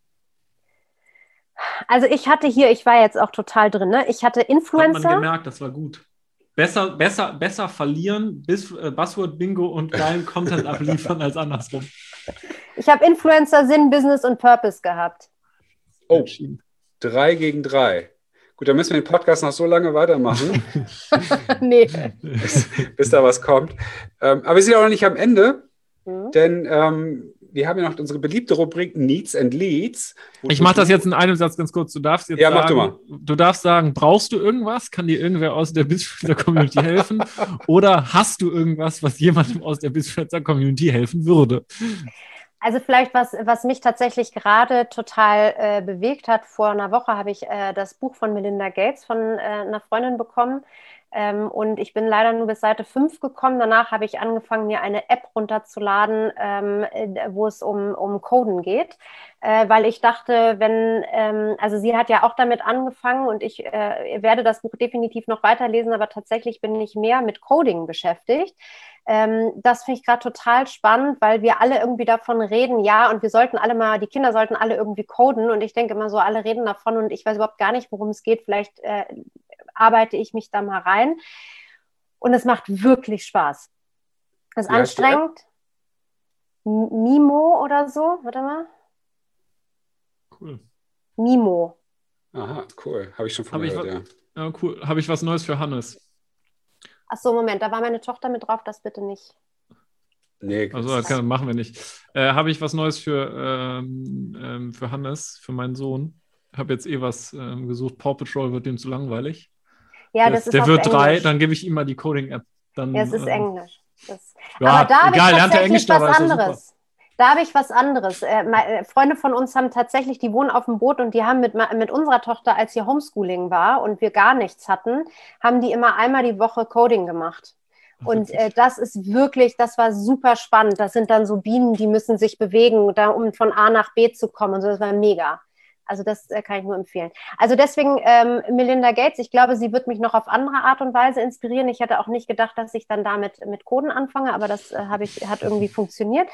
Also ich war jetzt auch total drin, ne? Ich hatte Influencer. Hat man gemerkt, das war gut. Besser verlieren, Buzzword-Bingo und geilen Content abliefern als andersrum. Ich habe Influencer, Sinn, Business und Purpose gehabt. Oh, 3 gegen 3. Gut, dann müssen wir den Podcast noch so lange weitermachen. Nee. Bis da was kommt. Aber wir sind auch noch nicht am Ende. Denn wir haben ja noch unsere beliebte Rubrik Needs and Leads. Ich mache das jetzt in einem Satz ganz kurz. Du darfst jetzt mach du mal. Du darfst sagen, brauchst du irgendwas? Kann dir irgendwer aus der Bizfluencer-Community helfen? Oder hast du irgendwas, was jemandem aus der Bizfluencer-Community helfen würde? Also vielleicht, was mich tatsächlich gerade total bewegt hat, vor einer Woche habe ich das Buch von Melinda Gates von einer Freundin bekommen. Und ich bin leider nur bis Seite 5 gekommen. Danach habe ich angefangen, mir eine App runterzuladen, wo es um Coden geht, weil ich dachte, also sie hat ja auch damit angefangen und ich werde das Buch definitiv noch weiterlesen, aber tatsächlich bin ich mehr mit Coding beschäftigt. Das finde ich gerade total spannend, weil wir alle irgendwie davon reden, ja, und die Kinder sollten alle irgendwie coden und ich denke immer so, alle reden davon und ich weiß überhaupt gar nicht, worum es geht. Vielleicht arbeite ich mich da mal rein. Und es macht wirklich Spaß. Es ist anstrengend. Mimo oder so, warte mal. Cool. Mimo. Aha, cool. Habe ich schon von gehört, ja. Ja, cool. Habe ich was Neues für Hannes? Achso, Moment, da war meine Tochter mit drauf, das bitte nicht. Nee. Also das machen wir nicht. Habe ich was Neues für Hannes, für meinen Sohn? Habe jetzt was gesucht. Paw Patrol wird dem zu langweilig. Ja, das ist der wird Englisch. 3, dann gebe ich ihm mal die Coding-App. Ja, es ist Englisch. Ja, aber da habe ich tatsächlich was anderes. Da habe ich was anderes. Freunde von uns haben tatsächlich, die wohnen auf dem Boot und die haben mit unserer Tochter, als hier Homeschooling war und wir gar nichts hatten, haben die immer einmal die Woche Coding gemacht. Und das war super spannend. Das sind dann so Bienen, die müssen sich bewegen, um von A nach B zu kommen. Und so, das war mega. Also das kann ich nur empfehlen. Also deswegen Melinda Gates, ich glaube, sie wird mich noch auf andere Art und Weise inspirieren. Ich hätte auch nicht gedacht, dass ich dann damit mit Coden anfange, aber das hat irgendwie funktioniert.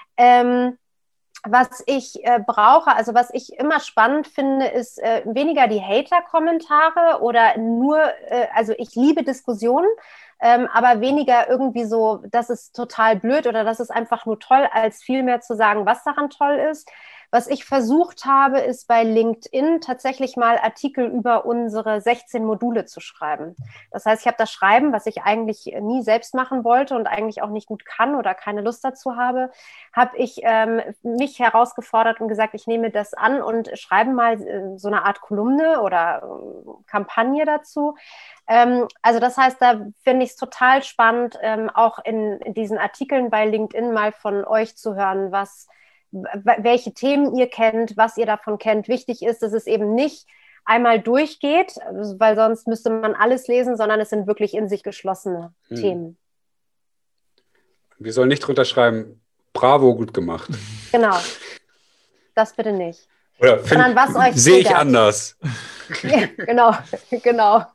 Was ich brauche, also was ich immer spannend finde, ist weniger die Hater-Kommentare oder nur, also ich liebe Diskussionen, aber weniger irgendwie so, das ist total blöd oder das ist einfach nur toll, als viel mehr zu sagen, was daran toll ist. Was ich versucht habe, ist bei LinkedIn tatsächlich mal Artikel über unsere 16 Module zu schreiben. Das heißt, ich habe das Schreiben, was ich eigentlich nie selbst machen wollte und eigentlich auch nicht gut kann oder keine Lust dazu habe ich mich herausgefordert und gesagt, ich nehme das an und schreibe mal so eine Art Kolumne oder Kampagne dazu. Also das heißt, da finde ich es total spannend, auch in diesen Artikeln bei LinkedIn mal von euch zu hören, welche Themen ihr kennt, was ihr davon kennt. Wichtig ist, dass es eben nicht einmal durchgeht, weil sonst müsste man alles lesen, sondern es sind wirklich in sich geschlossene Themen. Wir sollen nicht drunter schreiben, bravo, gut gemacht. Genau, das bitte nicht. Oder sehe ich anders. Ja, genau.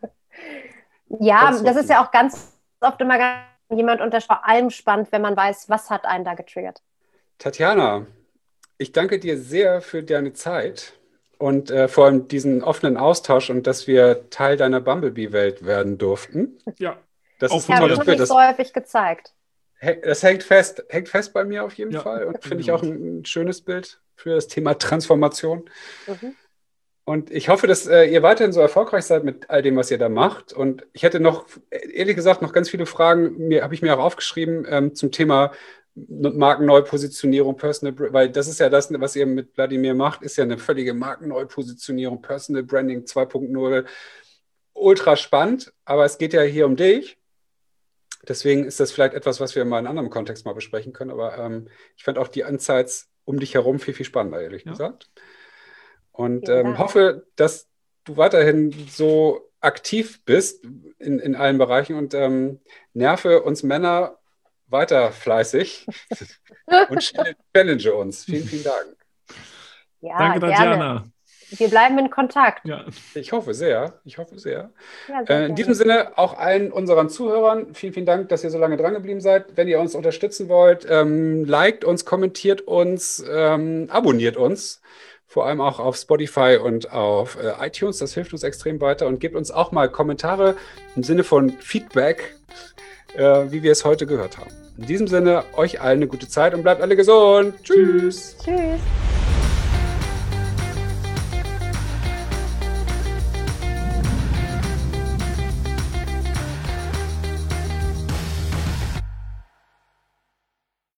Ja, das ist ja auch ganz oft immer jemand vor allem spannend, wenn man weiß, was hat einen da getriggert. Tatjana, ich danke dir sehr für deine Zeit und vor allem diesen offenen Austausch und dass wir Teil deiner Bumblebee-Welt werden durften. Ja. Das ist ein tolles Bild. Das so häufig gezeigt. Das hängt fest bei mir auf jeden Fall und finde ich auch ein schönes Bild für das Thema Transformation. Mhm. Und ich hoffe, dass ihr weiterhin so erfolgreich seid mit all dem, was ihr da macht. Und ich hätte noch, ehrlich gesagt, noch ganz viele Fragen, habe ich mir auch aufgeschrieben, zum Thema Markenneupositionierung, weil das ist ja das, was ihr mit Wladimir macht, ist ja eine völlige Markenneupositionierung, Personal Branding 2.0, ultra spannend, aber es geht ja hier um dich. Deswegen ist das vielleicht etwas, was wir mal in einem anderen Kontext mal besprechen können, aber ich fand auch die Insights um dich herum viel, viel spannender, ehrlich gesagt. Und hoffe, dass du weiterhin so aktiv bist in allen Bereichen und nerve uns Männer weiter fleißig und challenge uns. Vielen, vielen Dank. Ja, danke, Tatjana. Gerne. Wir bleiben in Kontakt. Ja. Ich hoffe sehr. Ja, in diesem Sinne auch allen unseren Zuhörern vielen, vielen Dank, dass ihr so lange dran geblieben seid. Wenn ihr uns unterstützen wollt, liked uns, kommentiert uns, abonniert uns. Vor allem auch auf Spotify und auf iTunes. Das hilft uns extrem weiter. Und gebt uns auch mal Kommentare im Sinne von Feedback, wie wir es heute gehört haben. In diesem Sinne, euch allen eine gute Zeit und bleibt alle gesund. Tschüss. Tschüss.